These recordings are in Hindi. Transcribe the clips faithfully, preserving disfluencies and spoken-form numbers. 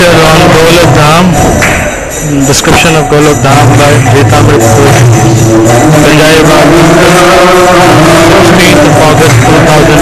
lecture on Golok Dham, description of Golok Dham by Jeetamrit Puri, Vijayawada, sixteenth of August two thousand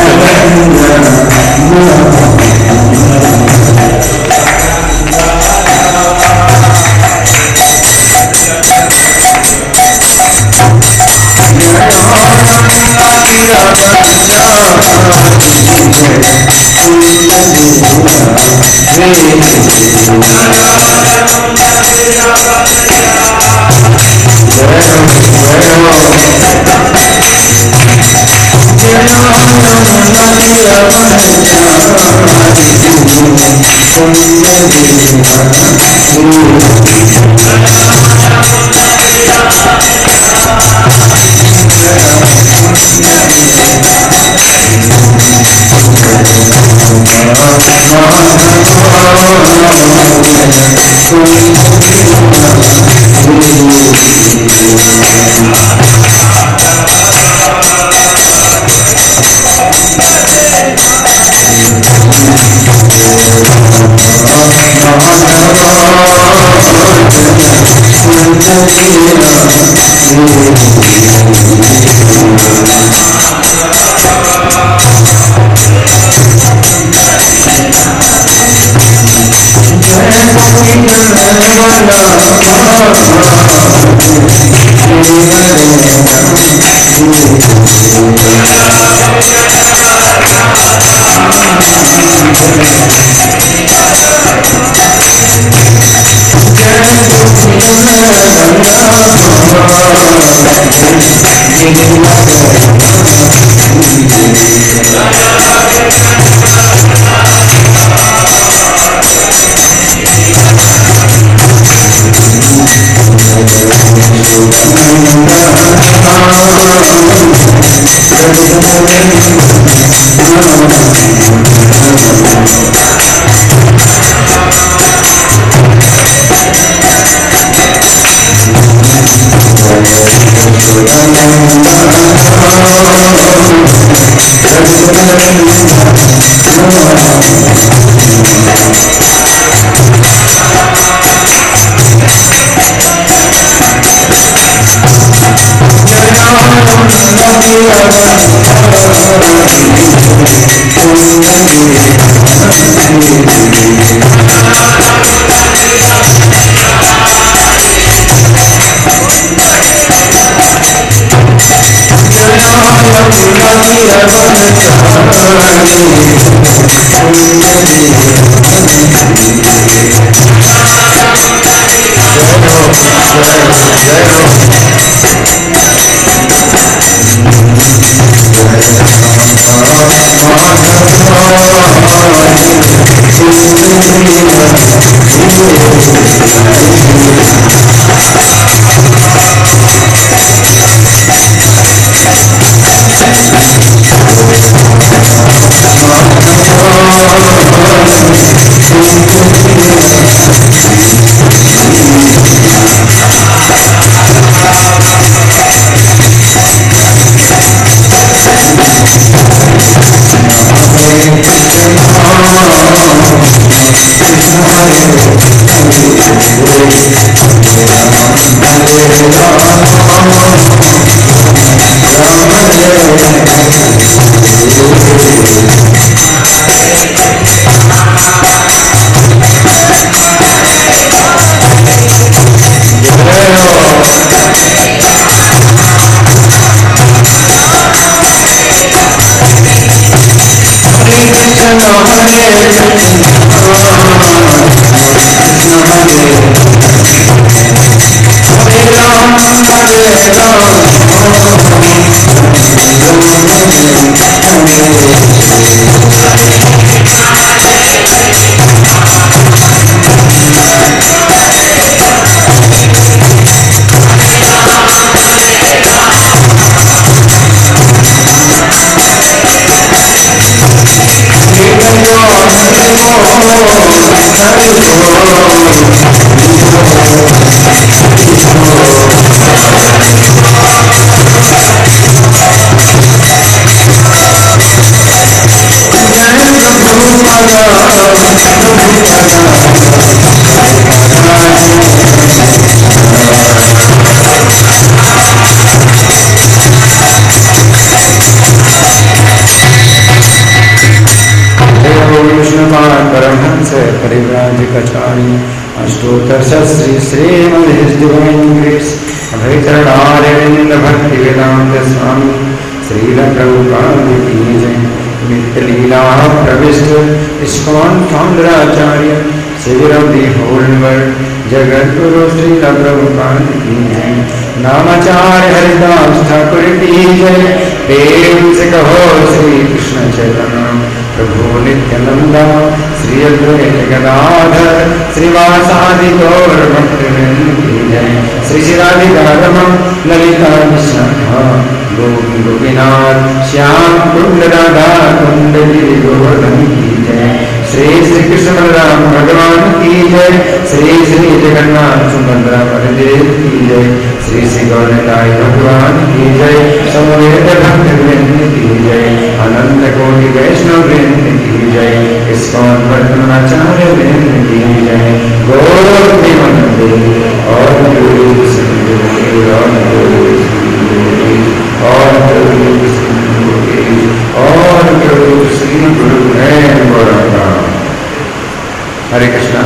परमहंस परिव्राजकाचार्य अष्टोत्तर Shri Srimad divine grace Abhaycharanaravinda Bhaktivedanta स्वामी श्रील प्रभुपाद की जय। नित्य लीला प्रविष्ट इस्कॉन फाउंडराचार्य Savior of the whole world, Jagat Guru Sri Prabhupada ki jai, Namacharya Haridas Thakur ki jai, Prem se kaho Sri Krishna Chaitanya Prabhu Nityananda, Sri Advaita Gadadhar, Sri Vasadi Gaur Bhaktivinoda ki jai, Sri Radhika Raman Lalita Vishnaha, Gopi Gopinath Shyam Kund Radha Kund Giri Govardhan ki jai, Shri Shri Krishna Balaram भगवान की जय, श्री श्री जगन्नाथ सुभद्रा बलदेव की जय, श्री श्री गौरताई भगवान की जय, समवेत भक्त वृंद की जय, अनंत कोटि वैष्णव वृंद की जय, इस्कॉन वर्तमानाचार्य वृंद की जय, गौर प्रेमानंद और गुरु संगति और गुरु संगति और गुरु संगति और गुरु श्री गुरु है गौरव। हरे कृष्णा।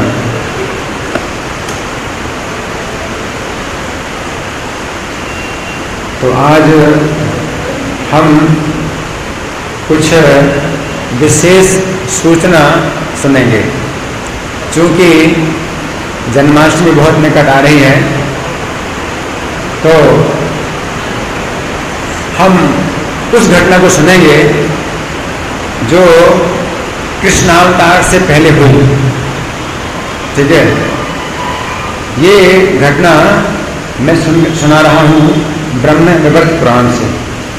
तो आज हम कुछ विशेष सूचना सुनेंगे। चूंकि जन्माष्टमी बहुत निकट आ रही है, तो हम उस घटना को सुनेंगे जो कृष्णावतार से पहले हुई। ठीक है, ये घटना मैं सुन सुना रहा हूँ ब्रह्म विवर्त पुराण से,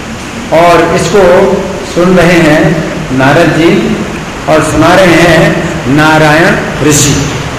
और इसको सुन रहे हैं नारद जी और सुना रहे हैं नारायण ऋषि।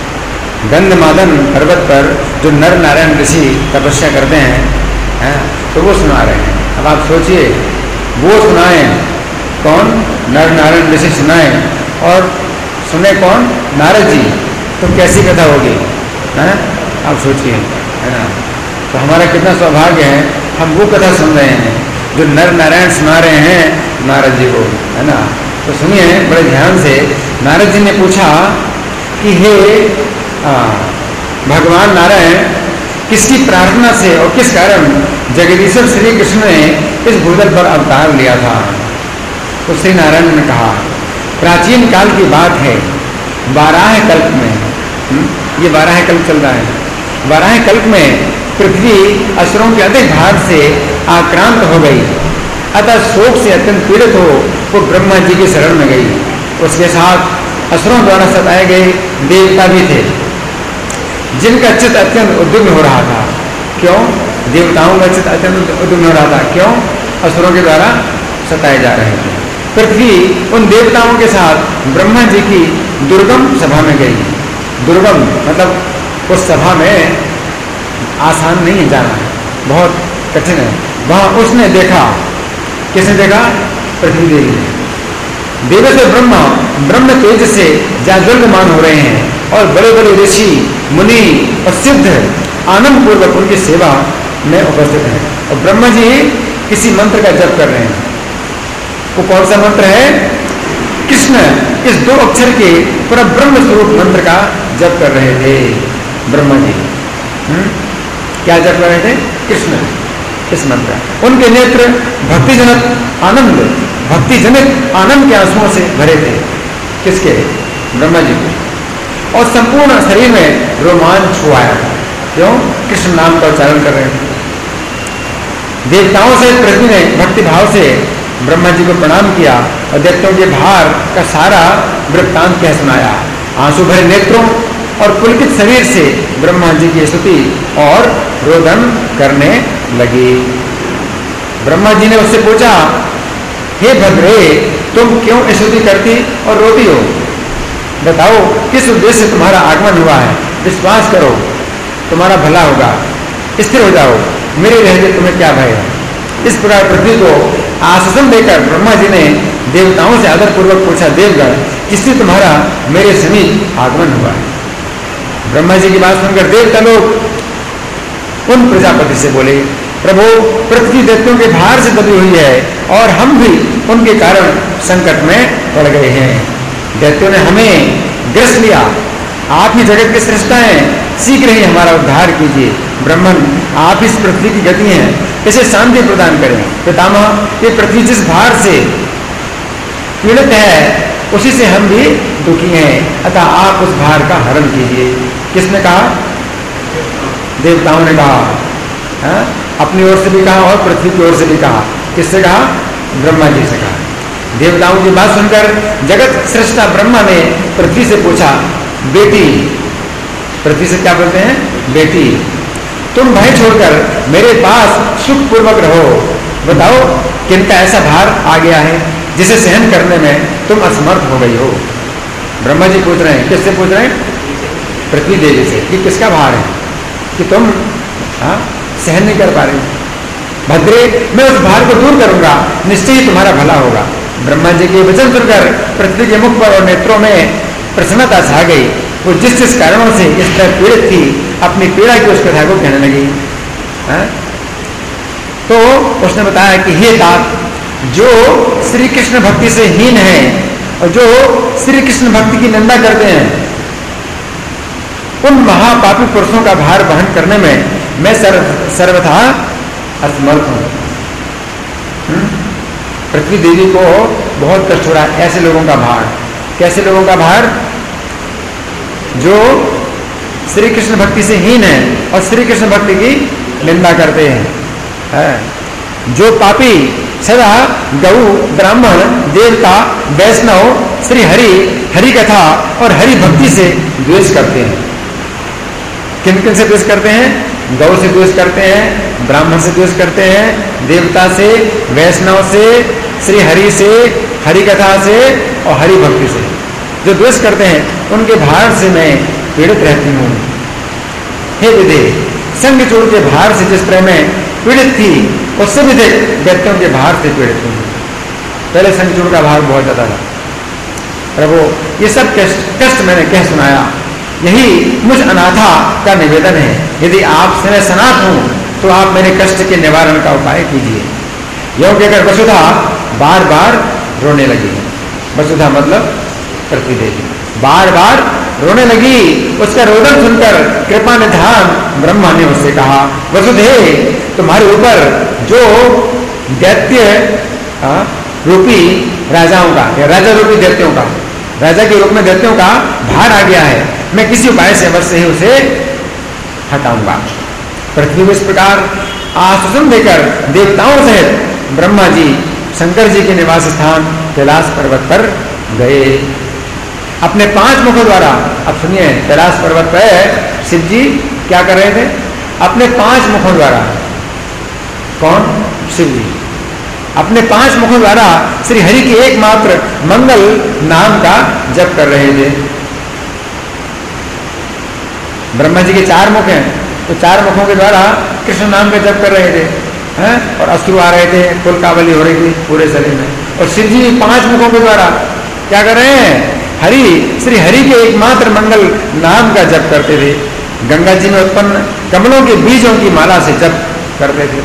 गंधमादन पर्वत पर जो नर नारायण ऋषि तपस्या करते हैं, है, तो वो सुना रहे हैं। अब आप सोचिए, वो सुनाए कौन? नर नारायण ऋषि सुनाए, और सुने कौन? नारद जी। तो कैसी कथा होगी, है? आप सोचिए, है ना। तो हमारा कितना सौभाग्य है, हम वो कथा सुन रहे हैं जो नर नारायण सुना रहे हैं नारद जी को, है ना। तो सुनिए बड़े ध्यान से। नारद जी ने पूछा कि हे आ, भगवान नारायण, किसकी प्रार्थना से और किस कारण जगदीश्वर श्री कृष्ण ने इस भूतल पर अवतार लिया था? तो श्री नारायण ने कहा, प्राचीन काल की बात है, वाराह कल्प में, हुँ? ये वाराह कल्प चल रहा है। वाराह कल्प में पृथ्वी असुरों के अधिक भार से आक्रांत हो गई, अतः शोक से अत्यंत पीड़ित हो वो ब्रह्मा जी की शरण में गई। उसके साथ असुरों द्वारा सताए गए देवता भी थे, जिनका चित्त अत्यंत उद्विग्न हो रहा था। क्यों? देवताओं का चित्त अत्यंत उद्विग्न हो रहा था। क्यों? असुरों के द्वारा सताए जा रहे थे। पृथ्वी उन देवताओं के साथ ब्रह्मा जी की दुर्गम सभा में गई। दुर्गम मतलब उस सभा में आसान नहीं है जाना, बहुत कठिन है। वहां उसने देखा, किसने देखा? पृथ्वी देवी ने। देव से ब्रह्मा ब्रह्म तेज से जागृतमान हो रहे हैं, और बड़े बड़े ऋषि मुनि और सिद्ध आनंद पूर्वक उनकी सेवा में उपस्थित हैं। और ब्रह्मा जी किसी मंत्र का जप कर रहे हैं। वो कौन सा मंत्र है? कृष्ण, इस दो अक्षर के पूरा ब्रह्म स्वरूप मंत्र का जप कर रहे थे ब्रह्मा जी। हुँ? क्या जप कर रहे थे? कृष्ण, इस मंत्र। उनके नेत्र भक्तिजनक आनंद भक्ति जनित आनंद के आंसुओं से भरे थे। किसके? ब्रह्मा जी को। और संपूर्ण शरीर में रोमांच हुआ है। क्यों? कृष्ण नाम का उच्चारण कर रहे थे। देवताओं से पृथ्वी ने भक्ति भाव से ब्रह्मा जी को प्रणाम किया और दैत्यों के भार का सारा वृत्तांत कह सुनाया। आंसू भरे नेत्रों और पुलकित शरीर से ब्रह्मा जी की स्तुति और रोदन करने लगी। ब्रह्मा जी ने उससे पूछा, हे भद्रे, तुम क्यों स्तुति करती और रोती हो? बताओ किस उद्देश्य से तुम्हारा आगमन हुआ है? विश्वास करो, तुम्हारा भला होगा। स्थिर हो जाओ, मेरे रहते तुम्हें क्या भय है? इस प्रकार पृथ्वी को आश्वासन देकर ब्रह्मा जी ने देवताओं से आदर पूर्वक पूछा, देवगण किससे तुम्हारा मेरे समीप आगमन हुआ है? ब्रह्मा जी की बात सुनकर देवता लोग उन प्रजापति से बोले, प्रभु पृथ्वी दैत्यों के भार से दबी हुई है और हम भी उनके कारण संकट में पड़ गए हैं। दैत्यों ने हमें ग्रस लिया, आप ही जगत के सृष्टा हैं, शीघ्र ही हमारा उद्धार कीजिए। ब्रह्मन आप इस पृथ्वी की गति हैं, इसे शांति प्रदान करें। पितामह ये पृथ्वी जिस भार से पीड़ित है उसी से हम भी दुखी हैं, अतः आप उस भार का हरण कीजिए। किसने कहा? देवताओं ने कहा, हा? अपनी ओर से भी कहा और पृथ्वी की ओर से भी कहा। किससे कहा? ब्रह्मा जी से कहा। देवताओं की बात सुनकर जगत सृष्टा ब्रह्मा ने पृथ्वी से पूछा, बेटी, पृथ्वी से क्या बोलते हैं? बेटी, तुम भय छोड़कर मेरे पास सुखपूर्वक रहो। बताओ किनका ऐसा भार आ गया है जिसे सहन करने में तुम असमर्थ हो गई हो? ब्रह्मा जी पूछ रहे हैं, किससे पूछ रहे हैं? पृथ्वी देवी से, कि किसका भार है कि तुम हा? सहन नहीं कर पा रही? भद्रे, मैं उस भार को दूर करूंगा, निश्चय ही तुम्हारा भला होगा। ब्रह्मा जी के वचन सुनकर पृथ्वी के मुख पर और नेत्रों में प्रसन्नता छा गई। वो जिस जिस कारणों से इस तरह पीड़ित थी, अपनी पीड़ा की उस कथा को कहने लगी। हा? तो उसने बताया कि हे तात, जो श्री कृष्ण भक्ति से हीन है और जो श्री कृष्ण भक्ति की निंदा करते हैं, उन महापापी पुरुषों का भार वहन करने में मैं सर्व सर्वथा असमर्थ हूं। पृथ्वी देवी को बहुत कष्ट हो रहा है ऐसे लोगों का भार। कैसे लोगों का भार? जो श्री कृष्ण भक्ति से हीन है और श्री कृष्ण भक्ति की निंदा करते हैं, है? जो पापी सदा गौ, ब्राह्मण, देवता, वैष्णव, श्री हरि, हरि कथा और हरि भक्ति से द्वेष करते हैं। किन किन से द्वेष करते हैं? गौ से द्वेष करते हैं, ब्राह्मण से द्वेष करते हैं, देवता से, वैष्णव से, श्री हरि से, हरि कथा से और हरि भक्ति से जो द्वेष करते हैं, उनके भार से मैं पीड़ित रहती हूँ। हे विदे, संघचूड़ के भार से जिस तरह मैं पीड़ित थी, उससे भी दैत्यों के भार से पीड़ित हूँ। पहले संघचूड़ का भार बहुत ज्यादा था। प्रभु ये सब कष्ट कष्ट मैंने कह सुनाया, यही मुझ अनाथा का निवेदन है। यदि आप से मैं सनाथ हूं तो आप मेरे कष्ट के निवारण का उपाय कीजिए। यह कहकर वसुधा बार बार रोने लगी। वसुधा मतलब पृथ्वी देवी बार बार रोने लगी। उसका रोदन सुनकर कृपा निधान ब्रह्मा ने उससे कहा, वसुधे, तुम्हारे ऊपर जो दैत्य रूपी राजाओं का या राजा रूपी दैत्यों का, राजा के रूप में दैत्यों का भार आ गया है, मैं किसी उपाय से अवश्य ही उसे हटाऊंगा। पृथ्वी को इस प्रकार आश्वासन देकर देवताओं सहित ब्रह्मा जी शंकर जी के निवास स्थान कैलाश पर्वत पर गए। अपने पांच मुखों द्वारा, अब सुनिए, कैलाश पर्वत पर शिव जी क्या कर रहे थे? अपने पांच मुखों द्वारा, कौन? शिव जी अपने पांच मुखों द्वारा श्री हरि की एकमात्र मंगल नाम का जप कर रहे थे। ब्रह्मा जी के चार मुख हैं, तो चार मुखों के द्वारा कृष्ण नाम का जप कर रहे थे, हैं? और अश्रु आ रहे थे, कुलकावली हो रही थी पूरे शरीर में। और शिव जी पांच मुखों के द्वारा क्या कर रहे हैं? हरि, श्री हरि के एकमात्र मंगल नाम का जप करते थे। गंगा जी में उत्पन्न कमलों के बीजों की माला से जप करते थे।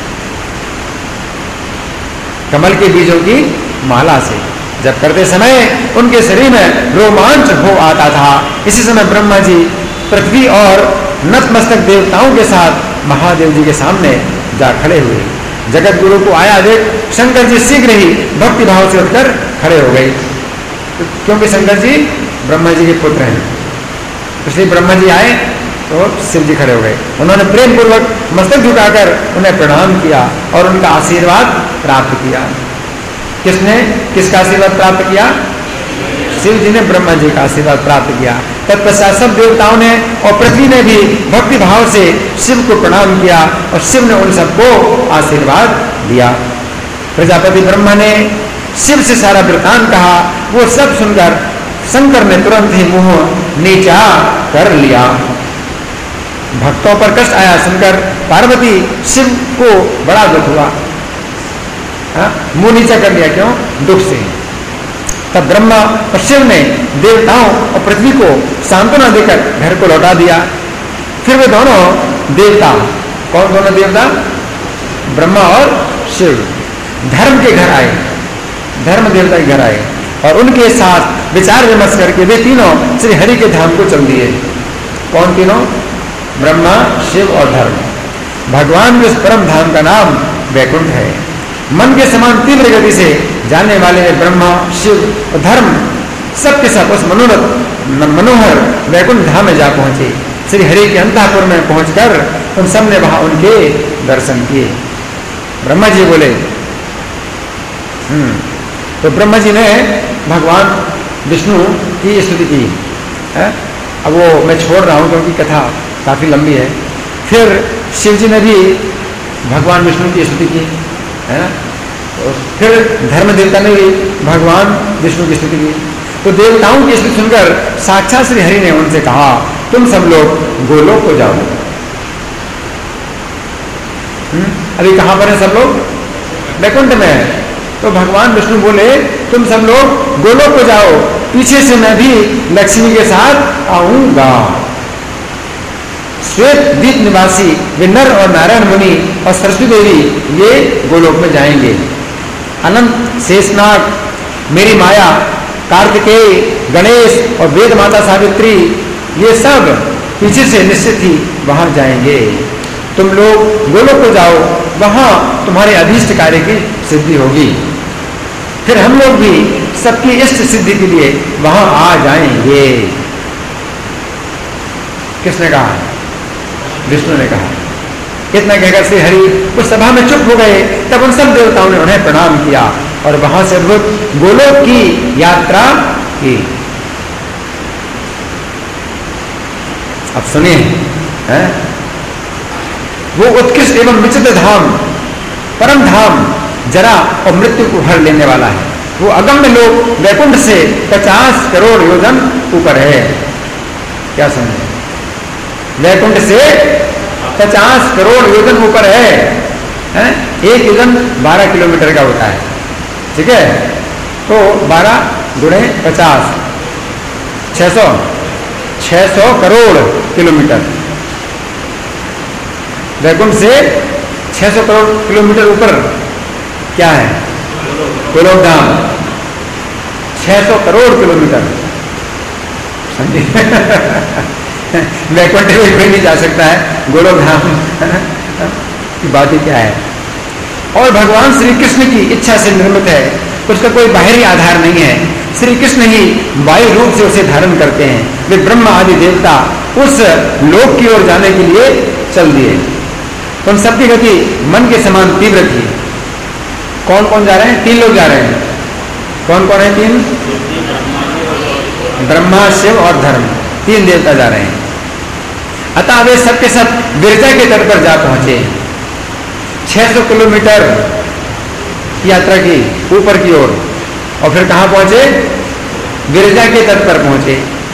कमल के बीजों की माला से जब करते समय उनके शरीर में रोमांच हो आता था। इसी समय ब्रह्मा जी पृथ्वी और नतमस्तक देवताओं के साथ महादेव जी के सामने जा खड़े हुए। जगत गुरु को आया देख शंकर जी शीघ्र ही भक्ति भाव से उठकर खड़े हो गए, क्योंकि शंकर जी ब्रह्मा जी के पुत्र हैं। इसलिए ब्रह्मा जी आए तो शिव जी खड़े हो गए। उन्होंने प्रेम पूर्वक मस्तक झुकाकर उन्हें प्रणाम किया और उनका आशीर्वाद प्राप्त किया। किसने किसका आशीर्वाद प्राप्त किया? शिव जी ने ब्रह्मा जी का आशीर्वाद प्राप्त किया। तत्पश्चात सब देवताओं ने और पृथ्वी ने भी भक्ति भाव से शिव को प्रणाम किया और शिव ने उन सबको आशीर्वाद दिया। प्रजापति ब्रह्मा ने शिव से सारा वृतांत कहा। वो सब सुनकर शंकर ने तुरंत ही मुंह नीचा कर लिया। भक्तों पर कष्ट आया सुनकर पार्वती शिव को बड़ा दुख हुआ। मुंह नीचा कर लिया, क्यों? दुख से। तब ब्रह्मा और शिव ने देवताओं और पृथ्वी को सांत्वना देकर घर को लौटा दिया। फिर वे दोनों देवता, कौन दोनों देवता? ब्रह्मा और शिव धर्म के घर आए, धर्म देवता के घर आए और उनके साथ विचार विमर्श करके वे तीनों श्री हरि के धाम को चल दिए। कौन तीनों? ब्रह्मा, शिव और धर्म। भगवान के उस परम धाम का नाम वैकुंठ है। मन के समान तीव्र गति से जाने वाले ब्रह्मा, शिव और धर्म सबके सब उस मनोरथ मनोहर वैकुंठ धाम में जा पहुंचे। श्री हरि के अंतःपुर में पहुंचकर उन सब ने वहां उनके दर्शन किए। ब्रह्मा जी बोले, हम्म तो ब्रह्मा जी ने भगवान विष्णु की स्तुति की है। अब वो मैं छोड़ रहा हूं क्योंकि कथा काफी लंबी है। फिर शिव जी ने भी भगवान विष्णु की स्तुति की है ना। तो फिर धर्म देवता ने भी भगवान विष्णु की स्तुति की। तो देवताओं की स्तुति सुनकर साक्षात श्री हरि ने उनसे कहा, तुम सब लोग गोलोक को जाओ। हम्म अभी कहां पर है सब लोग? वैकुंठ में है। तो भगवान विष्णु बोले, तुम सब लोग गोलोक को जाओ, पीछे से मैं भी लक्ष्मी के साथ आऊंगा। श्वेत द्वीप निवासी वे नर और नारायण मुनि और सरस्वती देवी ये गोलोक में जाएंगे। अनंत शेषनाग, मेरी माया, कार्तिकेय, गणेश और वेद माता सावित्री ये सब पीछे से निश्चित ही वहां जाएंगे। तुम लोग गोलोक को जाओ, वहां तुम्हारे अभीष्ट कार्य की सिद्धि होगी। फिर हम लोग भी सबकी इष्ट सिद्धि के लिए वहां आ जाएंगे। किसने कहा? विष्णु ने कहा। इतना कहकर श्री हरि उस सभा में चुप हो गए। तब उन सब देवताओं ने उन्हें प्रणाम किया और वहां से अद्भुत गोलोक की यात्रा की। अब सुनिए, हैं? वो उत्कृष्ट एवं विचित्र धाम, परम धाम, जरा और मृत्यु को हर लेने वाला है। वो अगम्य लोग वैकुंठ से पचास करोड़ योजन ऊपर है। क्या समझे? वैकुंठ से पचास करोड़ योजन ऊपर है, हैं? एक योजन बारह किलोमीटर का होता है, ठीक है? तो बारह गुणे पचास, छह सौ छह सौ करोड़ किलोमीटर। वैकुंठ से छह सौ करोड़ किलोमीटर ऊपर क्या है? गोलोक धाम। छह सौ करोड़ किलोमीटर, समझे? वैकुंठ में कोई नहीं जा सकता है, गोलोक धाम की बात ही क्या है। और भगवान श्री कृष्ण की इच्छा से निर्मित है, उसका कोई बाहरी आधार नहीं है। श्री कृष्ण ही वायु रूप से उसे धारण करते हैं। वे ब्रह्मा आदि देवता उस लोक की ओर जाने के लिए चल दिए। उन सबकी गति मन के समान तीव्र थी। कौन कौन जा रहे हैं? तीन लोग जा रहे हैं। कौन कौन है? तीन, ब्रह्मा, शिव और धर्म, तीन देवता जा रहे हैं। अतः वे सबके सब गिरजा के तट पर जा पहुंचे। छह सौ किलोमीटर यात्रा की ऊपर की ओर, और फिर कहां पहुंचे? गिरजा के तट पर पहुंचे।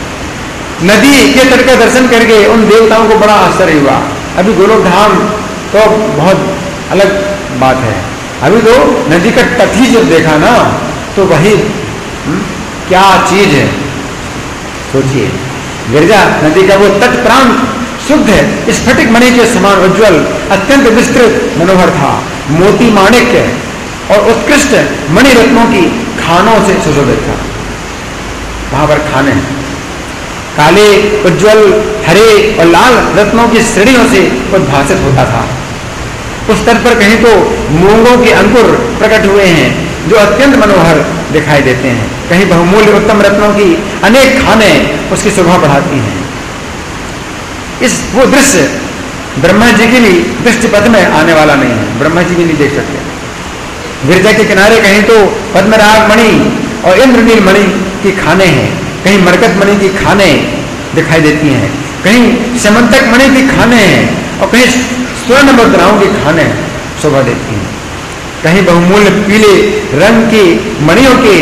नदी के तट का दर्शन करके उन देवताओं को बड़ा आश्चर्य हुआ। अभी गोलोक धाम तो बहुत अलग बात है। अभी तो नदी का तट ही जब देखा ना, तो वही हुँ? क्या चीज है, सोचिए। गिरजा नदी का वो तट प्रांत शुद्ध है, स्फटिक मणि के समान उज्ज्वल, अत्यंत विस्तृत मनोहर था। मोती माणिक्य और उत्कृष्ट मणि रत्नों की खानों से सुशोभित था। वहां पर खाने काले, उज्ज्वल, हरे और लाल रत्नों की श्रेणियों से उद्भासित होता था। उस तट पर कहीं तो मूंगों के अंकुर प्रकट हुए हैं जो अत्यंत मनोहर दिखाई देते हैं। कहीं बहुमूल्य उत्तम रत्नों की अनेक खाने उसकी शोभा बढ़ाती हैं। इस वो दृश्य ब्रह्मा जी के लिए दृष्टिपथ में आने वाला नहीं है, ब्रह्मा जी भी नहीं देख सकते। गिरजा के किनारे कहीं तो पद्मराग मणि और इंद्रनील मणि की खाने हैं, कहीं मरकत मणि की खाने दिखाई देती हैं, कहीं समंतक मणि की खाने हैं और कहीं स्वर्ण मुद्राओं की खाने शोभा देती हैं। कहीं बहुमूल्य पीले रंग की मणियों के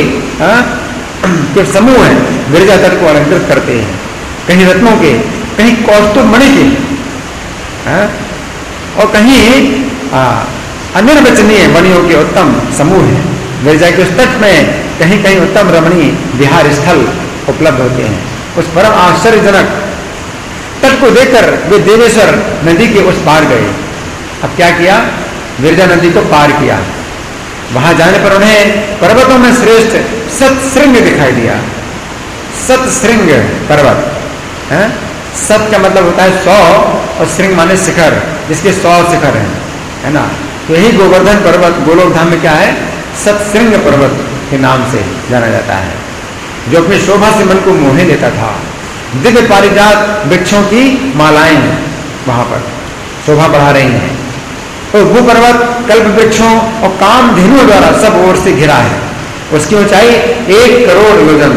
के समूह हैं, गिरजा तट को अलंकृत करते हैं। कहीं रत्नों के, कहीं कौस्तुभ मणि के, और कहीं आ, अनिर्वचनीय वनियों के उत्तम समूह है। विरजा के उस तट में कहीं कहीं उत्तम रमणीय विहार स्थल उपलब्ध होते हैं। उस परम आश्चर्यजनक तट को देखकर वे देवेश्वर नदी के उस पार गए। अब क्या किया? विरजा नदी को पार किया। वहां जाने पर उन्हें पर्वतों में श्रेष्ठ सतश्रृंग दिखाई दिया। सतश्रृंग पर्वत है। सत का मतलब होता है सौ और श्रृंग माने शिखर, जिसके सौ शिखर हैं, है ना। तो यही गोवर्धन पर्वत गोलोक धाम में क्या है? सतश्रृंग पर्वत के नाम से जाना जाता है, जो अपनी शोभा से मन को मोहे लेता था। दिव्य पारिजात वृक्षों की मालाएं वहां पर शोभा बढ़ा रही हैं। तो वो पर्वत कल्प वृक्षों और काम धेनुओं द्वारा सब ओर से घिरा है। उसकी ऊंचाई एक करोड़ योजन,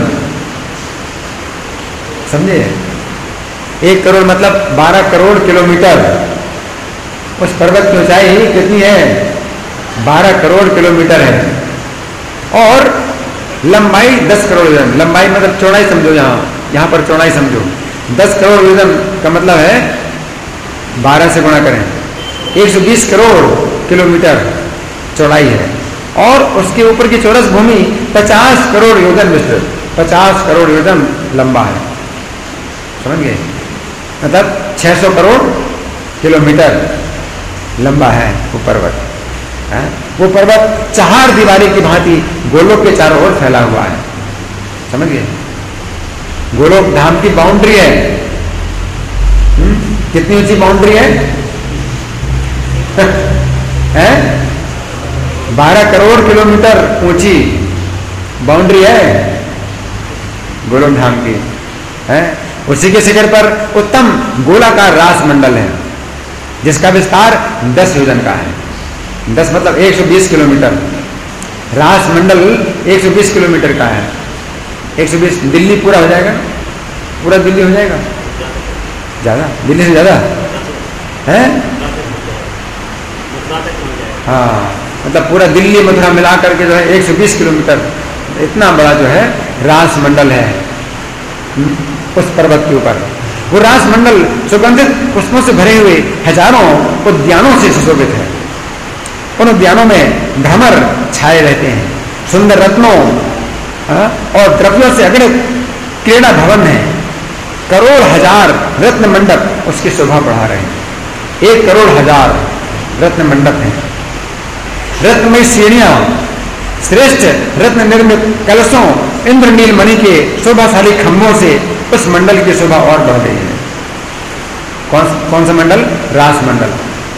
समझे? एक करोड़ मतलब बारह करोड़ किलोमीटर। उस पर्वत की ऊंचाई कितनी है? बारह करोड़ किलोमीटर है। और लंबाई दस करोड़ योजन। लंबाई मतलब चौड़ाई समझो, यहाँ यहाँ पर चौड़ाई समझो। दस करोड़ योजन का मतलब है बारह से गुणा करें, एक सौ बीस करोड़ किलोमीटर चौड़ाई है। और उसके ऊपर की चौरस भूमि पचास करोड़ योजन विस्तृत, पचास करोड़ योजन लंबा है। समझ गए? मतलब छह सौ करोड़ किलोमीटर लंबा है वो पर्वत है। वो पर्वत चार दीवारी की भांति गोलोक के चारों ओर फैला हुआ है। समझ गए? गोलोक धाम की बाउंड्री है। हुँ? कितनी ऊंची बाउंड्री है? है बारह करोड़ किलोमीटर ऊंची बाउंड्री है गोलोक धाम की है। उसी के शिखर पर उत्तम गोलाकार रास मंडल है, जिसका विस्तार दस योजन का है। दस मतलब एक सौ बीस किलोमीटर। रास मंडल एक सौ बीस किलोमीटर का है। एक सौ बीस दिल्ली पूरा हो जाएगा, पूरा दिल्ली हो जाएगा, ज्यादा, दिल्ली से ज्यादा है। हाँ, मतलब पूरा दिल्ली मथुरा मिला करके जो है एक सौ बीस किलोमीटर, इतना बड़ा जो है रास मंडल है उस पर्वत के ऊपर। वो रास मंडल सुगंधित पुष्पों से भरे हुए हजारों उद्यानों से सुशोभित है। उन उद्यानों में भ्रमर छाए रहते हैं। सुंदर रत्नों और द्रव्यों से अगणित क्रीड़ा भवन है। करोड़ हजार रत्न मंडप उसकी शोभा बढ़ा रहे हैं। एक करोड़ हजार रत्न मंडप हैं। रत्नमय सीढ़ियां, श्रेष्ठ रत्न निर्मित कलशों, इंद्रनील मणि के शोभाशाली खंभों से उस मंडल की शोभा और बढ़ गई है। कौन कौन सा मंडल? रास मंडल।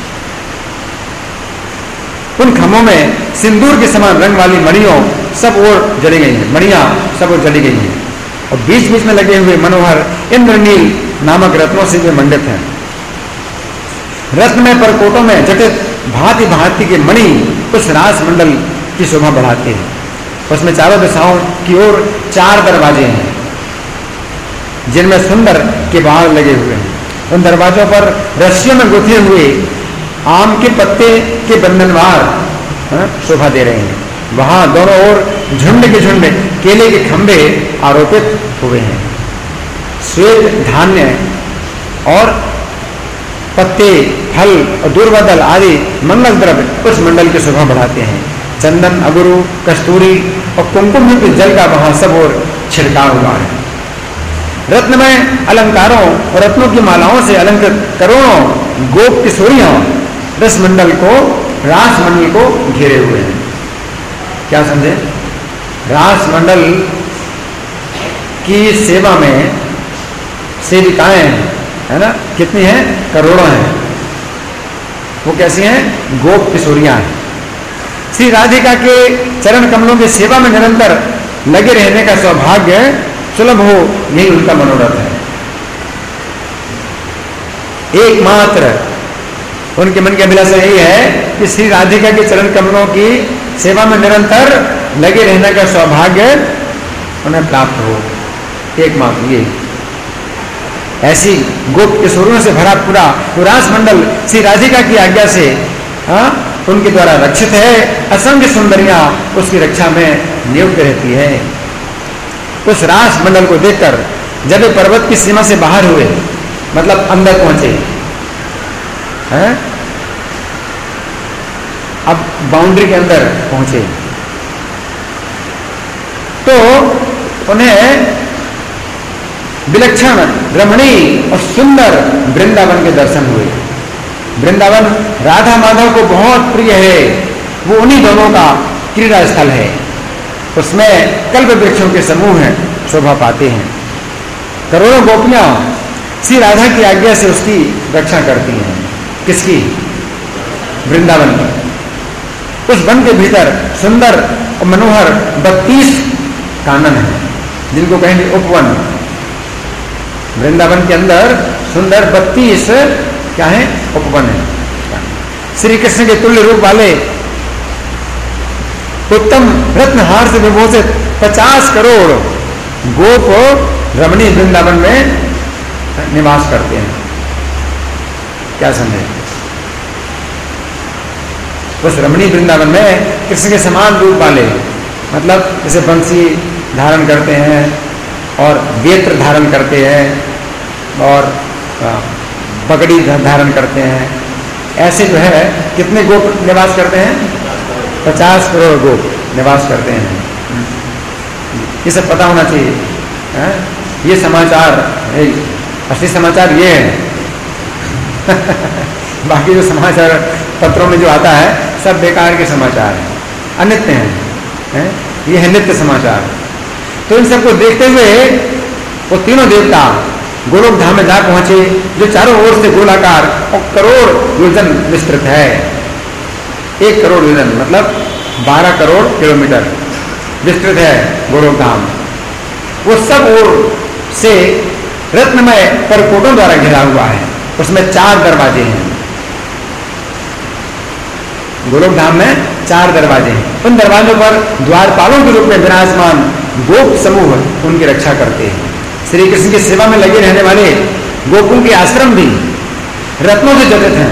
उन खंभों में सिंदूर के समान रंग वाली मणियों सब ओर जली गई हैं। मणियां सब ओर जली गई हैं और बीच बीच में लगे हुए मनोहर इंद्रनील नामक रत्नों से वे मंडित हैं। रत्नमय परकोटों में जटित भांति भांति के मणि उस रास मंडल की शोभा बढ़ाते हैं। उसमें चारों दिशाओं की ओर चार दरवाजे हैं, जिनमें सुंदर किवाड़ लगे हुए हैं। उन दरवाजों पर रस्सियों में गुथे हुए आम के पत्ते के बंधनवार शोभा दे रहे हैं। वहां दोनों ओर झुंड के झुंड केले के खंभे आरोपित हुए हैं। श्वेत धान्य और पत्ते, फल और दूर्वादल आदि मंगल द्रव्य उस मंडल की शोभा बढ़ाते हैं। चंदन, अगुरु, कस्तूरी और कुमकुम युक्त जल का वहां सब ओर छिड़काव हुआ है। रत्नमय अलंकारों और रत्नों की मालाओं से अलंकृत करोड़ों गोप किशोरियां रस मंडल को रास मंडल को घेरे हुए हैं। क्या समझे? रास मंडल की सेवा में सेविकाएं है ना, कितनी हैं? करोड़ों हैं। वो कैसी हैं? गोप किशोरियां हैं। श्री राधिका के चरण कमलों की सेवा में निरंतर लगे रहने का सौभाग्य सुलभ हो, यही उनका मनोरथ है। एकमात्र उनके मन की अभिलाषा यही है कि श्री राधिका के चरण कमलों की सेवा में निरंतर लगे रहने का सौभाग्य उन्हें प्राप्त हो। एकमात्र ये ऐसी गोप किशोरियों से भरा पूरा रास मंडल श्री राधिका की आज्ञा से हाँ उनके द्वारा रक्षित है। असंख्य सुंदरियां उसकी रक्षा में नियुक्त रहती है। उस रास मंडल को देखकर जब वे पर्वत की सीमा से बाहर हुए, मतलब अंदर पहुंचे हैं, अब बाउंड्री के अंदर पहुंचे तो उन्हें विलक्षण, रमणीय और सुंदर वृंदावन के दर्शन हुए। वृंदावन राधा माधव को बहुत प्रिय है, वो उन्हीं दोनों का क्रीड़ा स्थल है। उसमें कल्प वृक्षों के समूह हैं, शोभा पाते हैं। करोड़ों गोपियां श्री राधा की आज्ञा से उसकी रक्षा करती हैं। किसकी? वृंदावन की। उस वन के भीतर सुंदर और मनोहर बत्तीस कानन है, जिनको कहेंगे उपवन। वृंदावन के अंदर सुंदर बत्तीस क्या है? उपवन है। श्री कृष्ण के तुल्य रूप वाले उत्तम रत्नहार से विभूषित पचास करोड़ गोप रमणीय वृंदावन में निवास करते हैं। क्या समझे? उस रमणीय वृंदावन में कृष्ण के समान रूप वाले, मतलब जैसे बंसी धारण करते हैं और वेत्र धारण करते हैं और पगड़ी धारण करते हैं, ऐसे जो है कितने गोप निवास करते हैं? पचास करोड़ गोप निवास करते हैं। ये सब पता होना चाहिए। है? ये समाचार, असली समाचार ये है। बाकी जो समाचार पत्रों में जो आता है सब बेकार के समाचार हैं, अनित्य हैं। है? ये है नित्य समाचार। तो इन सबको देखते हुए वो तीनों देवता गोलोक धाम में जा पहुंचे, जो चारों ओर से गोलाकार और करोड़ योजन विस्तृत है। एक करोड़ योजन मतलब बारह करोड़ किलोमीटर विस्तृत है गोलोक धाम। वो सब ओर से रत्नमय परकोटों द्वारा घिरा हुआ है। उसमें चार दरवाजे हैं। गोलोक धाम में चार दरवाजे हैं। उन दरवाजों पर द्वारपालों के रूप में विराजमान गोप समूह उनकी रक्षा करते हैं। श्री कृष्ण की सेवा में लगे रहने वाले गोपों के आश्रम भी रत्नों से जटित हैं।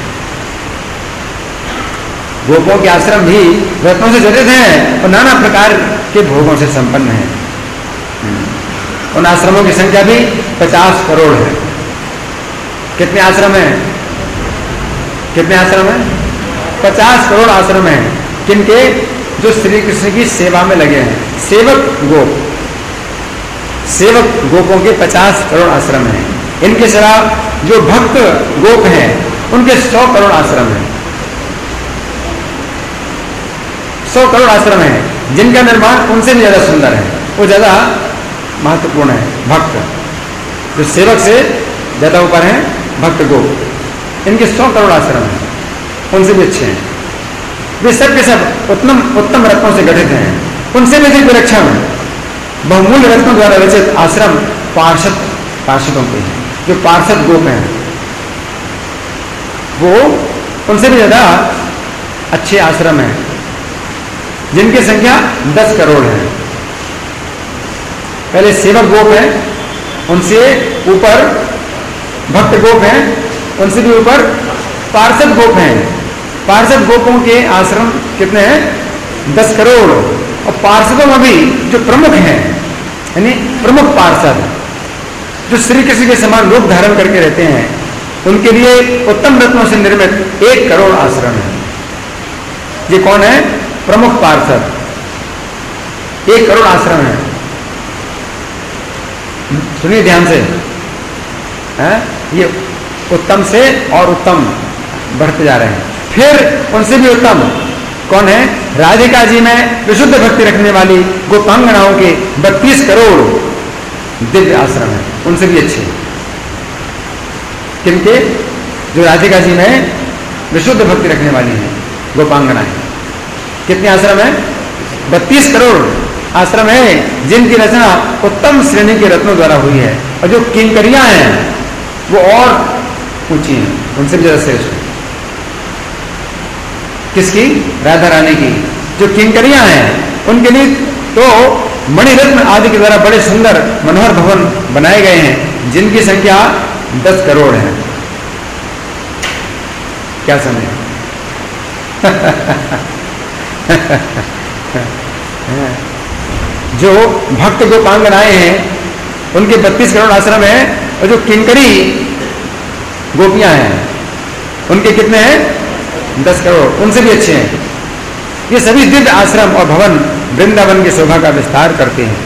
गोपों के आश्रम भी रत्नों से जटित हैं और नाना प्रकार के भोगों से संपन्न हैं। उन आश्रमों की संख्या भी पचास करोड़ है। कितने आश्रम हैं? कितने आश्रम हैं? पचास करोड़ आश्रम हैं। किनके? जो श्री कृष्ण की सेवा में लगे हैं। सेवक गोप, सेवक गोपों के पचास करोड़ आश्रम हैं। इनके सिवा जो भक्त गोप हैं उनके सौ करोड़ आश्रम हैं। सौ करोड़ आश्रम हैं जिनका निर्माण उनसे भी ज्यादा सुंदर है, वो ज्यादा महत्वपूर्ण है। भक्त जो सेवक से ज्यादा ऊपर है, भक्त गोप, इनके सौ करोड़ आश्रम हैं, उनसे भी अच्छे हैं। वे सब के सब उत्तम उत्तम रत्नों से गठित हैं। उनसे भी अधिक विलक्षण बहुमूल्य रत्नों द्वारा रचित आश्रम पार्षद पार्षदों के हैं। जो पार्षद गोप हैं वो उनसे भी ज्यादा अच्छे आश्रम हैं, जिनकी संख्या दस करोड़ है। पहले सेवक गोप हैं, उनसे ऊपर भक्त गोप हैं, उनसे भी ऊपर पार्षद गोप हैं। पार्षद गोपों के आश्रम कितने हैं? दस करोड़। और पार्षदों में भी जो प्रमुख हैं, यानी प्रमुख पार्षद जो श्री कृष्ण के समान रूप धारण करके रहते हैं, उनके लिए उत्तम रत्नों से निर्मित एक करोड़ आश्रम है। ये कौन है? प्रमुख पार्षद। एक करोड़ आश्रम है। सुनिए ध्यान से, है? ये उत्तम से और उत्तम बढ़ते जा रहे हैं। फिर उनसे भी उत्तम कौन है? राधिका जी में विशुद्ध भक्ति रखने वाली गोपांगनाओं के बत्तीस करोड़ दिव्य आश्रम है, उनसे भी अच्छे। किनके? जो राधिका जी में विशुद्ध भक्ति रखने वाली है गोपांगनाएं। कितने आश्रम है? बत्तीस करोड़ आश्रम है, जिनकी रचना उत्तम श्रेणी के रत्नों द्वारा हुई है। और जो किंकरियां हैं वो और ऊंची हैं, उनसे भी ज्यादा श्रेष्ठ। किसकी? राधा रानी की। जो किंकरियां हैं उनके लिए तो मणिरत्न आदि के द्वारा बड़े सुंदर मनोहर भवन बनाए गए हैं, जिनकी संख्या दस करोड़ है। क्या समझे? जो भक्त गोपांगनाएं हैं उनके बत्तीस करोड़ आश्रम है, और जो किंकरी गोपियां हैं उनके कितने हैं? दस करोड़, उनसे भी अच्छे हैं। ये सभी दिव्य आश्रम और भवन वृंदावन की शोभा का विस्तार करते हैं।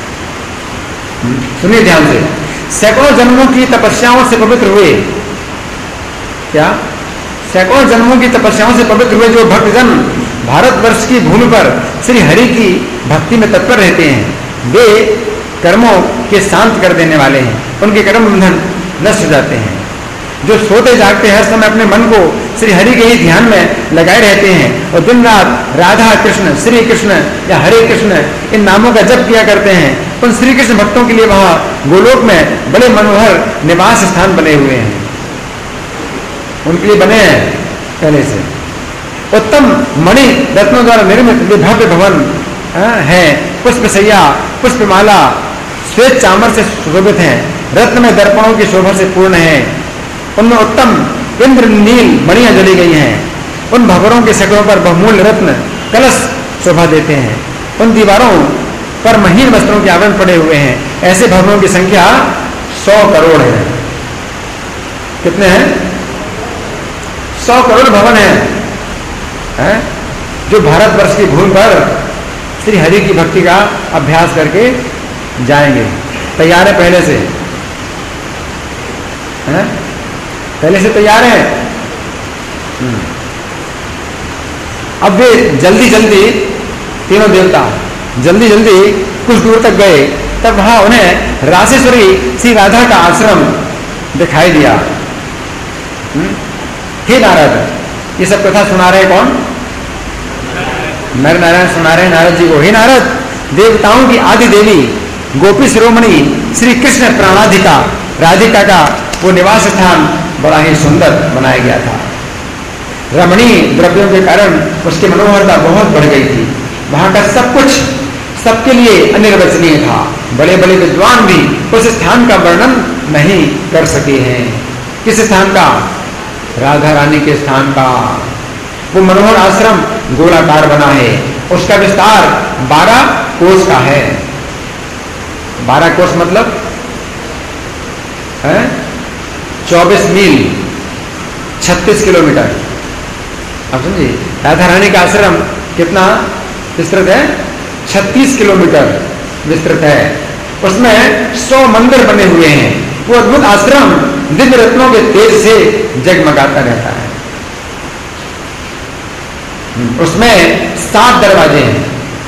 सुनिए ध्यान से, सैकड़ों जन्मों की तपस्याओं से पवित्र हुए, क्या सैकड़ों जन्मों की तपस्याओं से पवित्र हुए जो भक्तजन भारतवर्ष की भूमि पर श्री हरि की भक्ति में तत्पर रहते हैं, वे कर्मों के शांत कर देने वाले हैं। उनके कर्म बंधन नष्ट हो जाते हैं। जो सोते जागते हर समय अपने मन को श्री हरि के ही ध्यान में लगाए रहते हैं और दिन रात राधा कृष्ण, श्री कृष्ण या हरे कृष्ण इन नामों का जप किया करते हैं, उन श्री कृष्ण भक्तों के लिए वहां गोलोक में बड़े मनोहर निवास स्थान बने हुए हैं। उनके लिए बने हैं पहले से। उत्तम मणि रत्नों द्वारा निर्मित भव्य भवन है। पुष्पशैया, पुष्पमाला, श्वेत चामर से सुशोभित हैं। रत्न में दर्पणों की शोभा से पूर्ण है। उनमें उत्तम इंद्र नील मणियां जली गई हैं। उन भवरों के शिखरों पर बहुमूल्य रत्न कलश शोभा देते हैं। उन दीवारों पर महीन वस्त्रों के आवरण पड़े हुए हैं। ऐसे भवनों की संख्या सौ करोड़ है। कितने हैं? सौ करोड़ भवन है, है? जो भारतवर्ष की भूमि पर श्री हरि की भक्ति का अभ्यास करके जाएंगे। तैयार है पहले से, है? पहले से तैयार है। अब वे जल्दी जल्दी तीनों देवता जल्दी जल्दी कुछ दूर तक गए, तब वहां उन्हें रासेश्वरी श्री राधा का आश्रम दिखाई दिया। हे नारद, ये सब कथा सुना रहे कौन? नर नारायण सुना रहे नारद जी को। हे नारद, देवताओं की आदि देवी गोपी शिरोमणि श्री कृष्ण प्राणाधिका राधिका का वो निवास स्थान बड़ा ही सुंदर बनाया गया था। रमणीय द्रव्यों के कारण उसकी मनोहरता बहुत बढ़ गई थी। वहां का सब कुछ सबके लिए अनिर्वचनीय था। बड़े बड़े विद्वान भी उस स्थान का वर्णन नहीं कर सके हैं। किस स्थान का? राधा रानी के स्थान का। वो मनोहर आश्रम गोलाकार बना है। उसका विस्तार बारह कोस का है। बारह कोस मतलब है चौबीस मील, छत्तीस किलोमीटर। अब समझिए, राधा रानी का आश्रम कितना विस्तृत है? छत्तीस किलोमीटर विस्तृत है। उसमें सौ मंदिर बने हुए हैं। वो अद्भुत आश्रम दिव्य रत्नों के तेज से जगमगाता रहता है। उसमें सात दरवाजे हैं